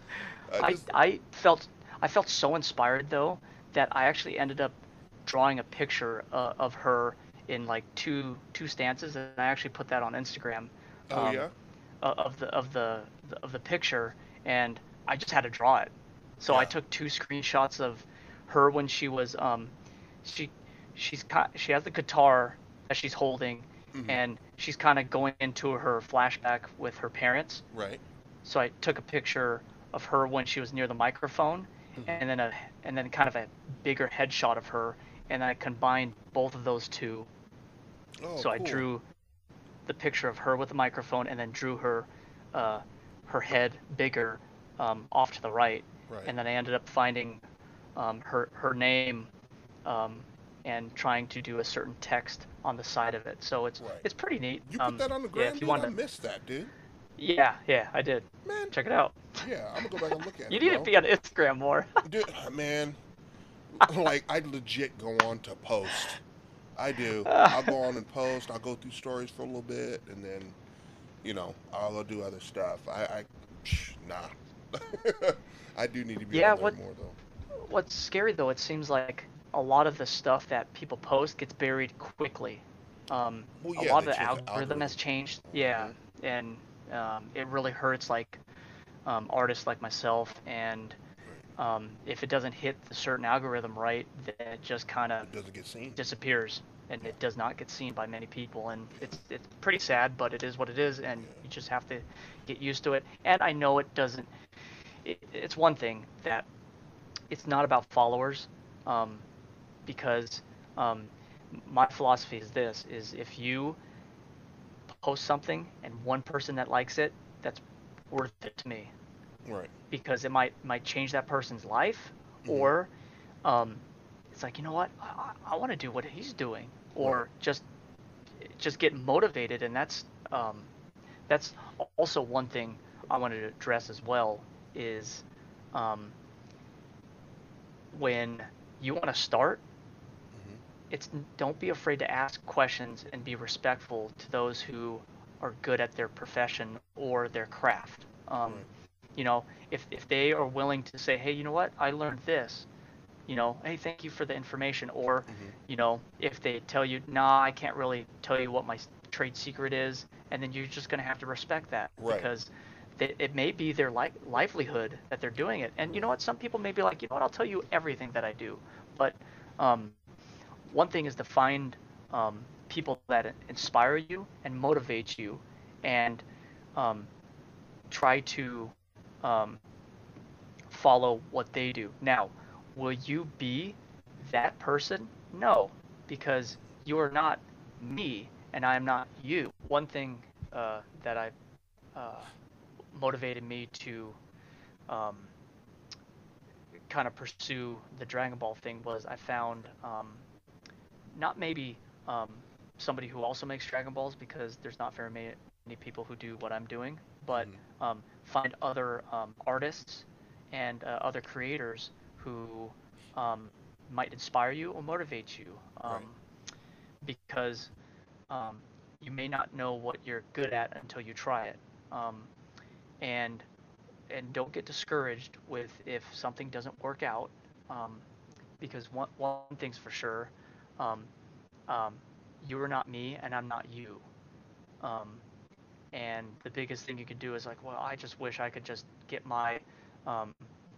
I I just, I felt I felt so inspired though that I actually ended up drawing a picture uh, of her in like two two stanzas, and I actually put that on Instagram, oh um, yeah, o- of the of the of the picture, and I just had to draw it. So I yeah. took two screenshots of her when she was um she she's ki- she has the guitar that she's holding, Hmm. and she's kind of going into her flashback with her parents. Right. So I took a picture of her when she was near the microphone, Hmm. and then a and then kind of a bigger headshot of her, and I combined both of those two. Oh, So I cool. drew the picture of her with the microphone, and then drew her uh, her head bigger um, off to the right, Right. and then I ended up finding um, her her name um, and trying to do a certain text on the side of it. So it's Right. it's pretty neat. You put Um, that on the yeah, gram, if you dude? want I to, missed that, dude. yeah, yeah, I did. Man, Check it out. yeah, I'm gonna go back and look at You it, need to bro. be on Instagram more. Dude, man, like I legit go on to post. I do. I'll go on and post. I'll go through stories for a little bit, and then, you know, I'll go do other stuff. I, I psh, nah. I do need to be Yeah, on there what more though. what's scary though, it seems like a lot of the stuff that people post gets buried quickly. Um, Well, a yeah, lot of they the change the algorithm has algorithm. changed, yeah, Hmm. and um, it really hurts like um, artists like myself. And Right. um, if it doesn't hit the certain algorithm right, then it just kind of It doesn't get seen. disappears, and Yeah. it does not get seen by many people. And Yeah. it's it's pretty sad, but it is what it is, and Yeah. you just have to get used to it. And I know it doesn't. It, it's one thing that it's not about followers, um, because um, my philosophy is this: is if you post something and one person that likes it, that's worth it to me, Right. because it might might change that person's life, Hmm. or um, it's like, you know what, I, I want to do what he's doing, Right. or just just get motivated. And that's um, that's also one thing I wanted to address as well, is um, when you want to start, Hmm. it's don't be afraid to ask questions and be respectful to those who are good at their profession or their craft. Um, Right. you know, if if they are willing to say, hey, you know what, I learned this, you know, hey, thank you for the information. Or, Hmm. you know, if they tell you, nah, I can't really tell you what my trade secret is, and then you're just going to have to respect that, Right. because they, it may be their li- livelihood that they're doing it. And you know Right. what, some people may be like, you know what, I'll tell you everything that I do. But um, one thing is to find um, people that inspire you and motivate you, and um, try to um, follow what they do. Now, will you be that person? No, because you are not me and I am not you. One thing uh, that I uh, motivated me to um, kind of pursue the Dragon Ball thing was I found um, not maybe um, somebody who also makes Dragon Balls, because there's not very many, many people who do what I'm doing, but Hmm. um, find other um, artists and uh, other creators who um, might inspire you or motivate you, Right. um, because um, you may not know what you're good at until you try it. Um, and and don't get discouraged with if something doesn't work out, um, because one one thing's for sure, um, um, you are not me and I'm not you. Um, and the biggest thing you could do is like, well, I just wish I could just get my um,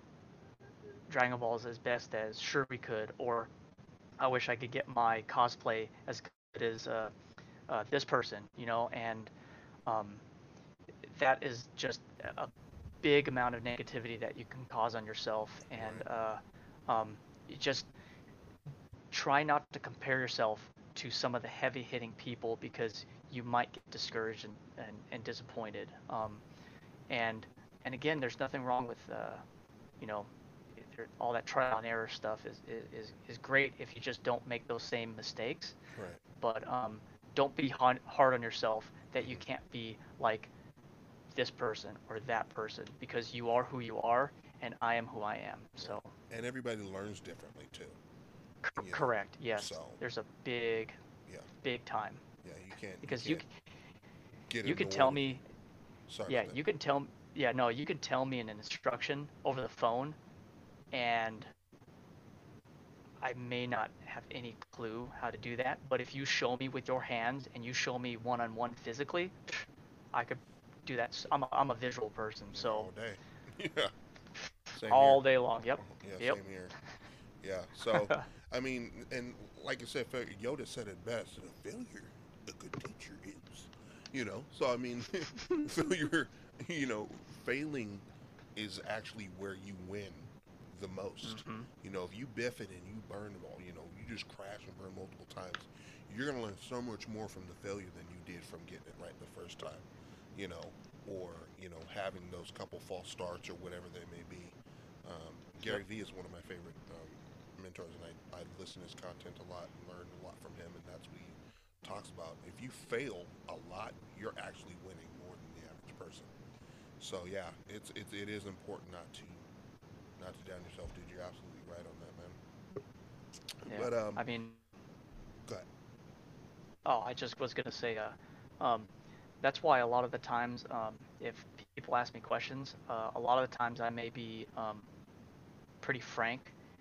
Dragon Balls as best as Shuri could, or I wish I could get my cosplay as good as uh, uh, this person, you know. And um, that is just a big amount of negativity that you can cause on yourself. And Right. uh, um, you just try not to compare yourself to some of the heavy hitting people, because you might get discouraged and, and, and disappointed. Um, and and again, there's nothing wrong with uh, you know, all that trial and error stuff is, is is great if you just don't make those same mistakes. Right. But um, don't be hard on yourself that you Hmm. can't be like this person or that person, because you are who you are and I am who I am. Right. So And everybody learns differently too. c- You know. correct. Yes, So there's a big, yeah. big time, Yeah. You can't. You because you can't get you in the could way tell with you. me, Sorry yeah, about that. you could tell, yeah, no, you could tell me an instruction over the phone, and I may not have any clue how to do that. But if you show me with your hands and you show me one on one physically, I could do that. I'm a, I'm a visual person, Yeah. so All day. Yeah. Same here. all day long. Yep, Yeah. yep. Same here. Yeah. So, I mean, and like I said, Yoda said it best: "A failure, a good teacher is." You know. So I mean, failure. You know, failing is actually where you win the most. Hmm. You know, if you biff it and you burn them all, you know, you just crash and burn multiple times, you're gonna learn so much more from the failure than you did from getting it right the first time. You know, or you know, having those couple false starts or whatever they may be. Um, Yep. Gary Vee is one of my favorite um, mentors, and I, I listen to his content a lot and learn a lot from him, and that's what he talks about. If you fail a lot, you're actually winning more than the average person. So yeah, it's it's it is important not to not to down yourself, dude. You're absolutely right on that, man. Yeah. But um, I mean, go ahead. oh, I just was gonna say, uh, um, that's why a lot of the times, um, if people ask me questions, uh, a lot of the times I may be um, pretty frank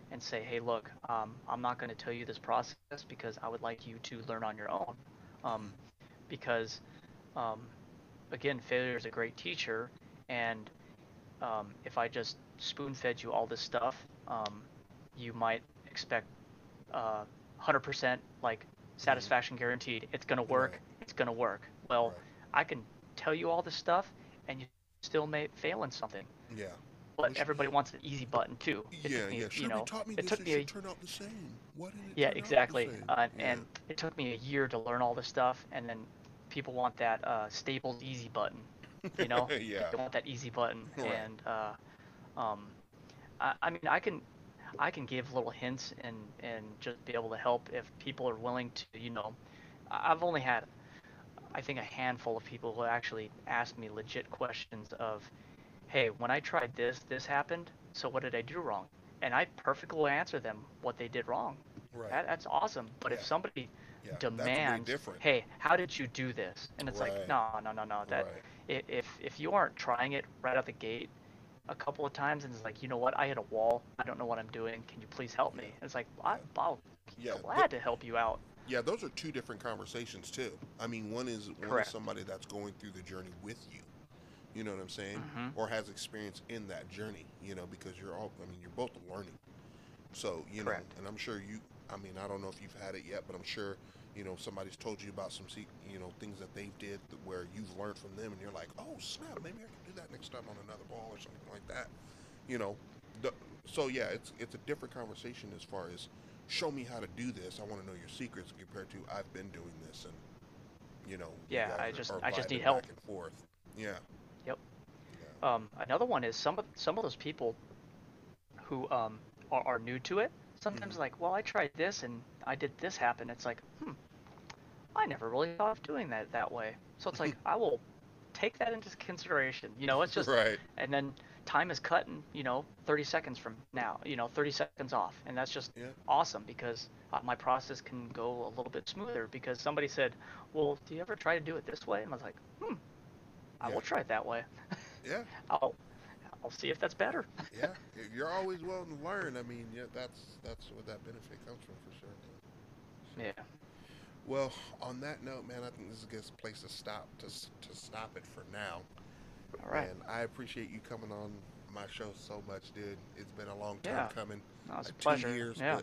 and say, hey, look, um, I'm not going to tell you this process because I would like you to learn on your own. Um, because, um, again, failure is a great teacher. And um, if I just spoon fed you all this stuff, um, you might expect uh, one hundred percent like Mm-hmm. satisfaction guaranteed. It's going to work. Right. It's going to work. Well, Right. I can tell you all this stuff and you still may fail in something. Yeah. But Well, sh- everybody wants an easy button too. It yeah, took me, yeah. you Shelby know, taught me it this. took It me should a, turn out the same. Why didn't it yeah, turn out the exactly. same? Uh, Yeah. and it took me a year to learn all this stuff, and then people want that uh, Staples easy button. You know, Yeah. they want that easy button, Right. and uh, um, I, I mean, I can, I can give little hints and and just be able to help if people are willing to. You know, I- I've only had, I think, a handful of people who actually ask me legit questions of, hey, when I tried this, this happened. So what did I do wrong? And I perfectly answer them what they did wrong. Right. That, that's awesome. But if Yeah. somebody Yeah. That's way demands, different. hey, how did you do this? And it's like, Right. no, no, no, no. That Right. if if you aren't trying it right out the gate a couple of times and it's like, you know what, I hit a wall. I don't know what I'm doing. Can you please help me? Yeah. And it's like, I, Yeah. I'll be Yeah. Th- glad to help you out. yeah. Those are two different conversations too. I mean, one is one is Correct. somebody that's going through the journey with you. You know what I'm saying? Mm-hmm. Or has experience in that journey. You know, because you're all. I mean, you're both learning. So, you know, Correct. and I'm sure you, I mean, I don't know if you've had it yet, but I'm sure, you know, somebody's told you about some, you know, things that they did where you've learned from them and you're like, oh, snap, maybe I can do that next time on another ball or something like that. You know, the, so yeah, it's it's a different conversation as far as show me how to do this. I want to know your secrets compared to I've been doing this and, you know, you Yeah, guys I just are, are I just need vibing help. back and forth. Yeah, Yep. yeah. Um, another one is some of some of those people who um, are, are new to it. Mm-hmm. Sometimes like, well, I tried this and I did this happen. It's like, hmm, I never really thought of doing that that way. So it's like I will take that into consideration. You know, it's just, Right. and then time is cut in, you know, thirty seconds from now, you know, thirty seconds off. And that's just Yeah. awesome because uh, my process can go a little bit smoother because somebody said, well, do you ever try to do it this way? And I was like, hmm, I Yeah. will try it that way. Yeah. I'll, I'll see if that's better. Yeah, you're always willing to learn. I mean, yeah, that's that's where that benefit comes from for sure. Man. Sure. Yeah. Well, on that note, man, I think this is a good place to stop to to stop it for now. All right. And I appreciate you coming on my show so much, dude. It's been a long time Yeah. coming, No, it's a like two pleasure. years, Yeah. but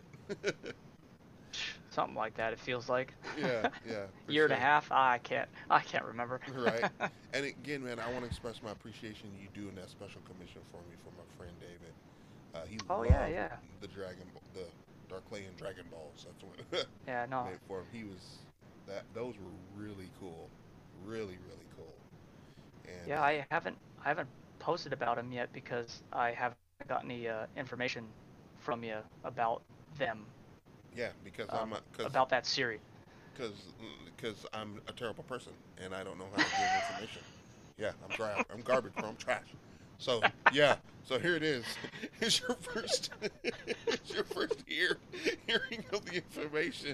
Something like that. It feels like yeah, yeah, for year and a sure. half. Ah, I can't. I can't remember. Right. And again, man, I want to express my appreciation you doing that special commission for me for my friend David. Uh, he Oh yeah, loved yeah, the Dragon, the Darkleian Dragon Balls. That's what yeah. No, made for him. He was that. Those were really cool, really, really cool. And yeah. uh, I haven't. I haven't posted about him yet because I haven't got any uh, information from you about them, yeah, because I'm um, because about that series. because because I'm a terrible person and I don't know how to give information. Yeah, I'm dry. I'm garbage, bro. I'm trash. So yeah, so here it is. It's your first. It's your first hear, hearing of the information.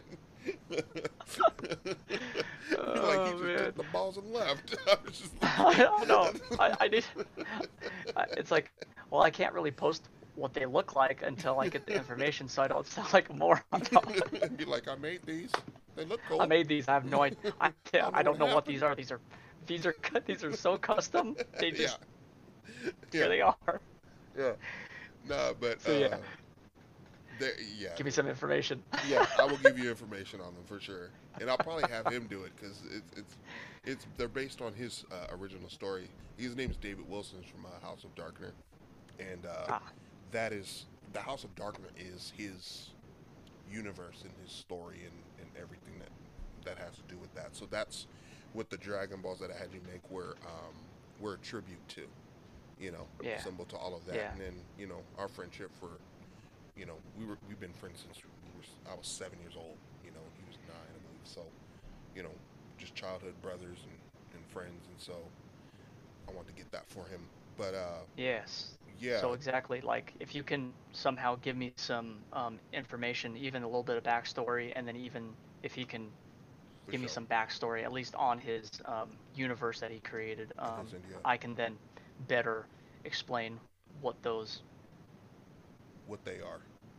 You're like he Oh just took man. the balls and left. I was just I like, don't know. I, I need. I- It's like, well, I can't really post what they look like until I get the information, so I don't sound like a moron. and be like, I made these. They look I cool. made these. I have no idea. I, I don't know I what don't know what these happened. are. These are, these are, cu- these are so custom. They Yeah, just, here yeah, they are. yeah. Nah, but So yeah, uh, there, yeah, give me some information. yeah. I will give you information on them for sure, and I'll probably have him do it because it's it's it's they're based on his uh, original story. His name is David Wilson he's from uh, House of Darkner, and uh, Ah, that is the House of Darkner is his universe and his story and, and everything that that has to do with that. So that's what the Dragon Balls that I had you make were um, were a tribute to, you know, yeah, symbol to all of that. yeah. And then you know our friendship for, you know, we were we've been friends since we were, I was seven years old. You know, he was nine, I believe. So, you know, just childhood brothers and, and friends. And so I wanted to get that for him. But uh, Yes. yeah, So exactly, like if you can somehow give me some um, information, even a little bit of backstory, and then even if he can for give me sure. some backstory, at least on his um, universe that he created, And his um, India, I can then better explain what those what they are.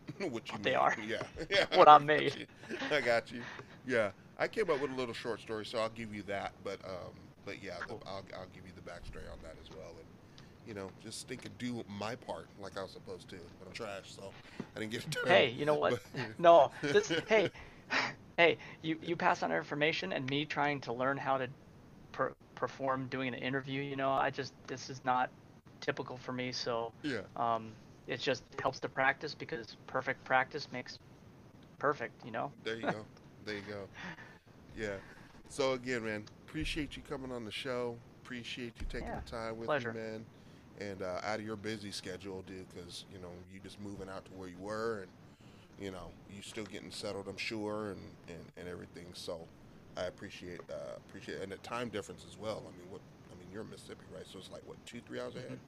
What you What they made. are. Yeah. Yeah. What I I got made. you. I got you. Yeah. I came up with a little short story, so I'll give you that. But um, but yeah, the, Cool. I'll I'll give you the backstory on that as well. And you know, just think and do my part like I was supposed to. But I'm trash, so I didn't get it done. Hey, you know what? But No, this. Hey, hey, you you pass on information, and me trying to learn how to per, perform doing an interview. You know, I just this is not typical for me. So, yeah, um, it just helps to practice because perfect practice makes perfect. You know. there you go. There you go. Yeah. So again, man, appreciate you coming on the show. Appreciate you taking Yeah. the time with me, Pleasure. man. And uh, out of your busy schedule, dude, because you know you just moving out to where you were, and you know you still getting settled, I'm sure, and and, and everything. So I appreciate uh, appreciate and the time difference as well. I mean, what I mean, you're in Mississippi, right? So it's like what two, three hours Hmm. ahead?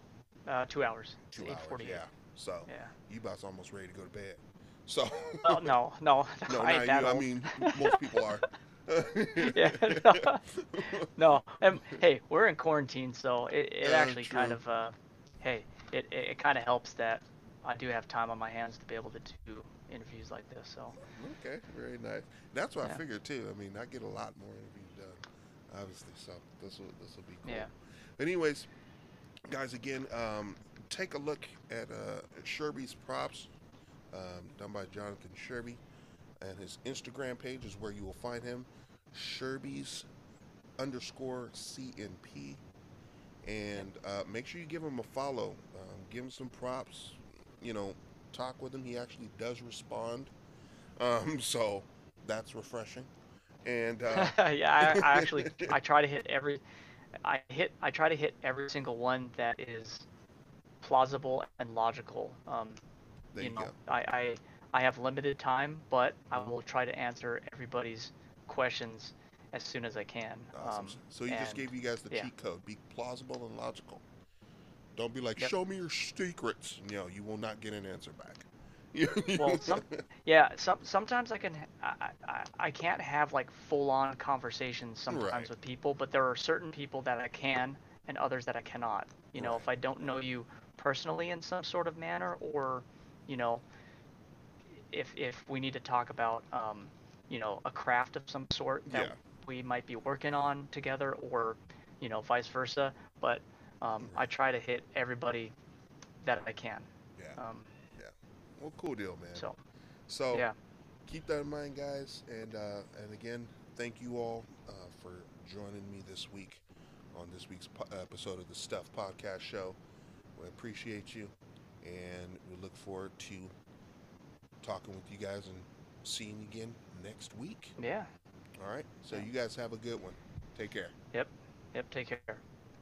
Uh, two hours. It's Two eight hours, forty-eight. yeah. So Yeah. you about almost ready to go to bed. So Oh no, no, no, I ain't not that you. I old. mean, most people are. Yeah. No. No. And hey, we're in quarantine, so it, it uh, actually kind true. of uh, hey, it, it, it kind of helps that I do have time on my hands to be able to do interviews like this. So Okay, very nice. That's what I yeah, figured too. I mean, I get a lot more interviews done, obviously. So this will this will be cool. yeah, But anyways, guys, again, um, take a look at uh, Sherby's props, um, done by Jonathan Sherby, and his Instagram page is where you will find him, Sherby's underscore C N P, yep. and uh, make sure you give him a follow. Um, give him some props. You know, talk with him. He actually does respond. Um, so that's refreshing. And uh, Yeah, I, I actually I try to hit every I hit I try to hit every single one that is plausible and logical. Um, there you you go. know, I, I I have limited time, but I Mhm. will try to answer everybody's questions as soon as I can. Awesome. Um, So he just and gave you guys the yeah, cheat code. Be plausible and logical. Don't be like, yep. show me your secrets. No, you will not get an answer back. Well, some yeah, some sometimes I can I, I, I can't have like full on conversations right, sometimes with people, but there are certain people that I can and others that I cannot. You know, right, if I don't know right. you personally in some sort of manner, or you know, if if we need to talk about um, you know, a craft of some sort that Yeah, we might be working on together, or you know, vice versa. But um, I right. try to hit everybody that I can. Yeah, Um, yeah. Well, cool deal, man. so So yeah, keep that in mind, guys. And uh, and again, thank you all uh, for joining me this week on this week's po- episode of the Stuff Podcast Show. We appreciate you, and we look forward to talking with you guys and seeing you again next week. yeah, All right. So yeah. you guys have a good one. Take care. Yep. Yep. Take care.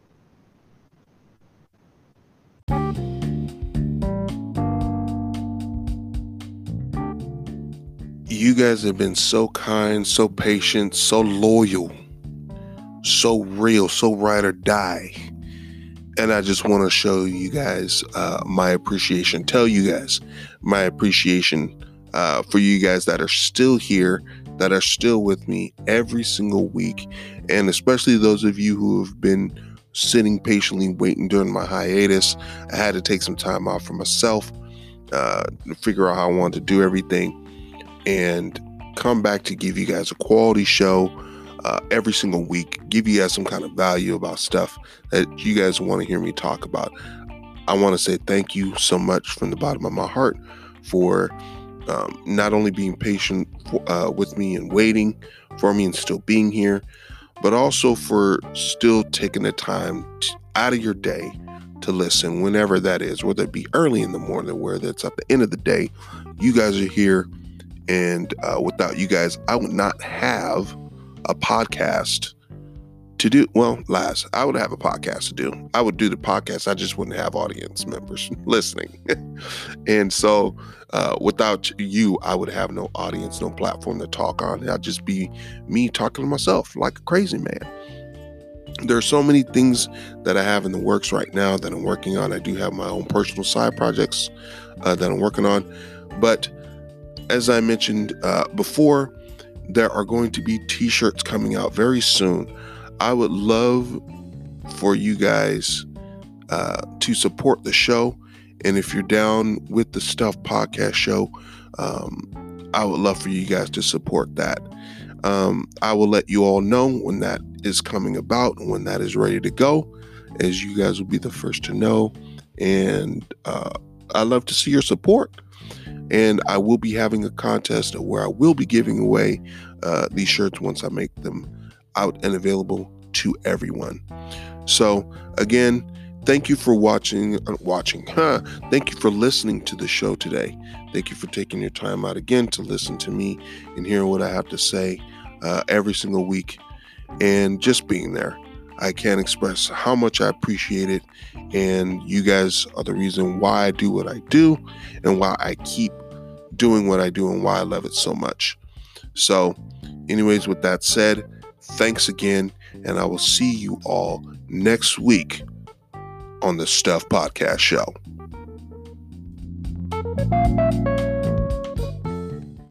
You guys have been so kind, so patient, so loyal, so real, so ride or die. And I just want to show you guys uh, my appreciation. Tell you guys my appreciation uh, for you guys that are still here, that are still with me every single week. And especially those of you who have been sitting patiently waiting during my hiatus. I had to take some time off for myself uh, to figure out how I wanted to do everything and come back to give you guys a quality show uh, every single week, give you guys some kind of value about stuff that you guys want to hear me talk about. I want to say thank you so much from the bottom of my heart for um, not only being patient for, uh, with me and waiting for me and still being here, but also for still taking the time to, out of your day to listen whenever that is, whether it be early in the morning, whether it's at the end of the day. You guys are here. And uh, without you guys, I would not have a podcast to do. Well, last, I would have a podcast to do. I would do the podcast. I just wouldn't have audience members listening. And so uh, without you, I would have no audience, no platform to talk on. I'd just be me talking to myself like a crazy man. There are so many things that I have in the works right now that I'm working on. I do have my own personal side projects uh, that I'm working on. But as I mentioned uh, before, there are going to be t-shirts coming out very soon. I would love for you guys uh, to support the show And if you're down with the Stuff Podcast Show, um, I would love for you guys to support that. Um, I will let you all know when that is coming about and when that is ready to go, as you guys will be the first to know. And uh, I love to see your support. And I will be having a contest where I will be giving away uh, these shirts once I make them out and available to everyone. So again, thank you for watching, uh, watching, huh? Thank you for listening to the show today. Thank you for taking your time out again to listen to me and hear what I have to say uh, every single week, and just being there. I can't express how much I appreciate it, and you guys are the reason why I do what I do and why I keep doing what I do and why I love it so much. So anyways, with that said, thanks again, and I will see you all next week on the Stuff Podcast Show.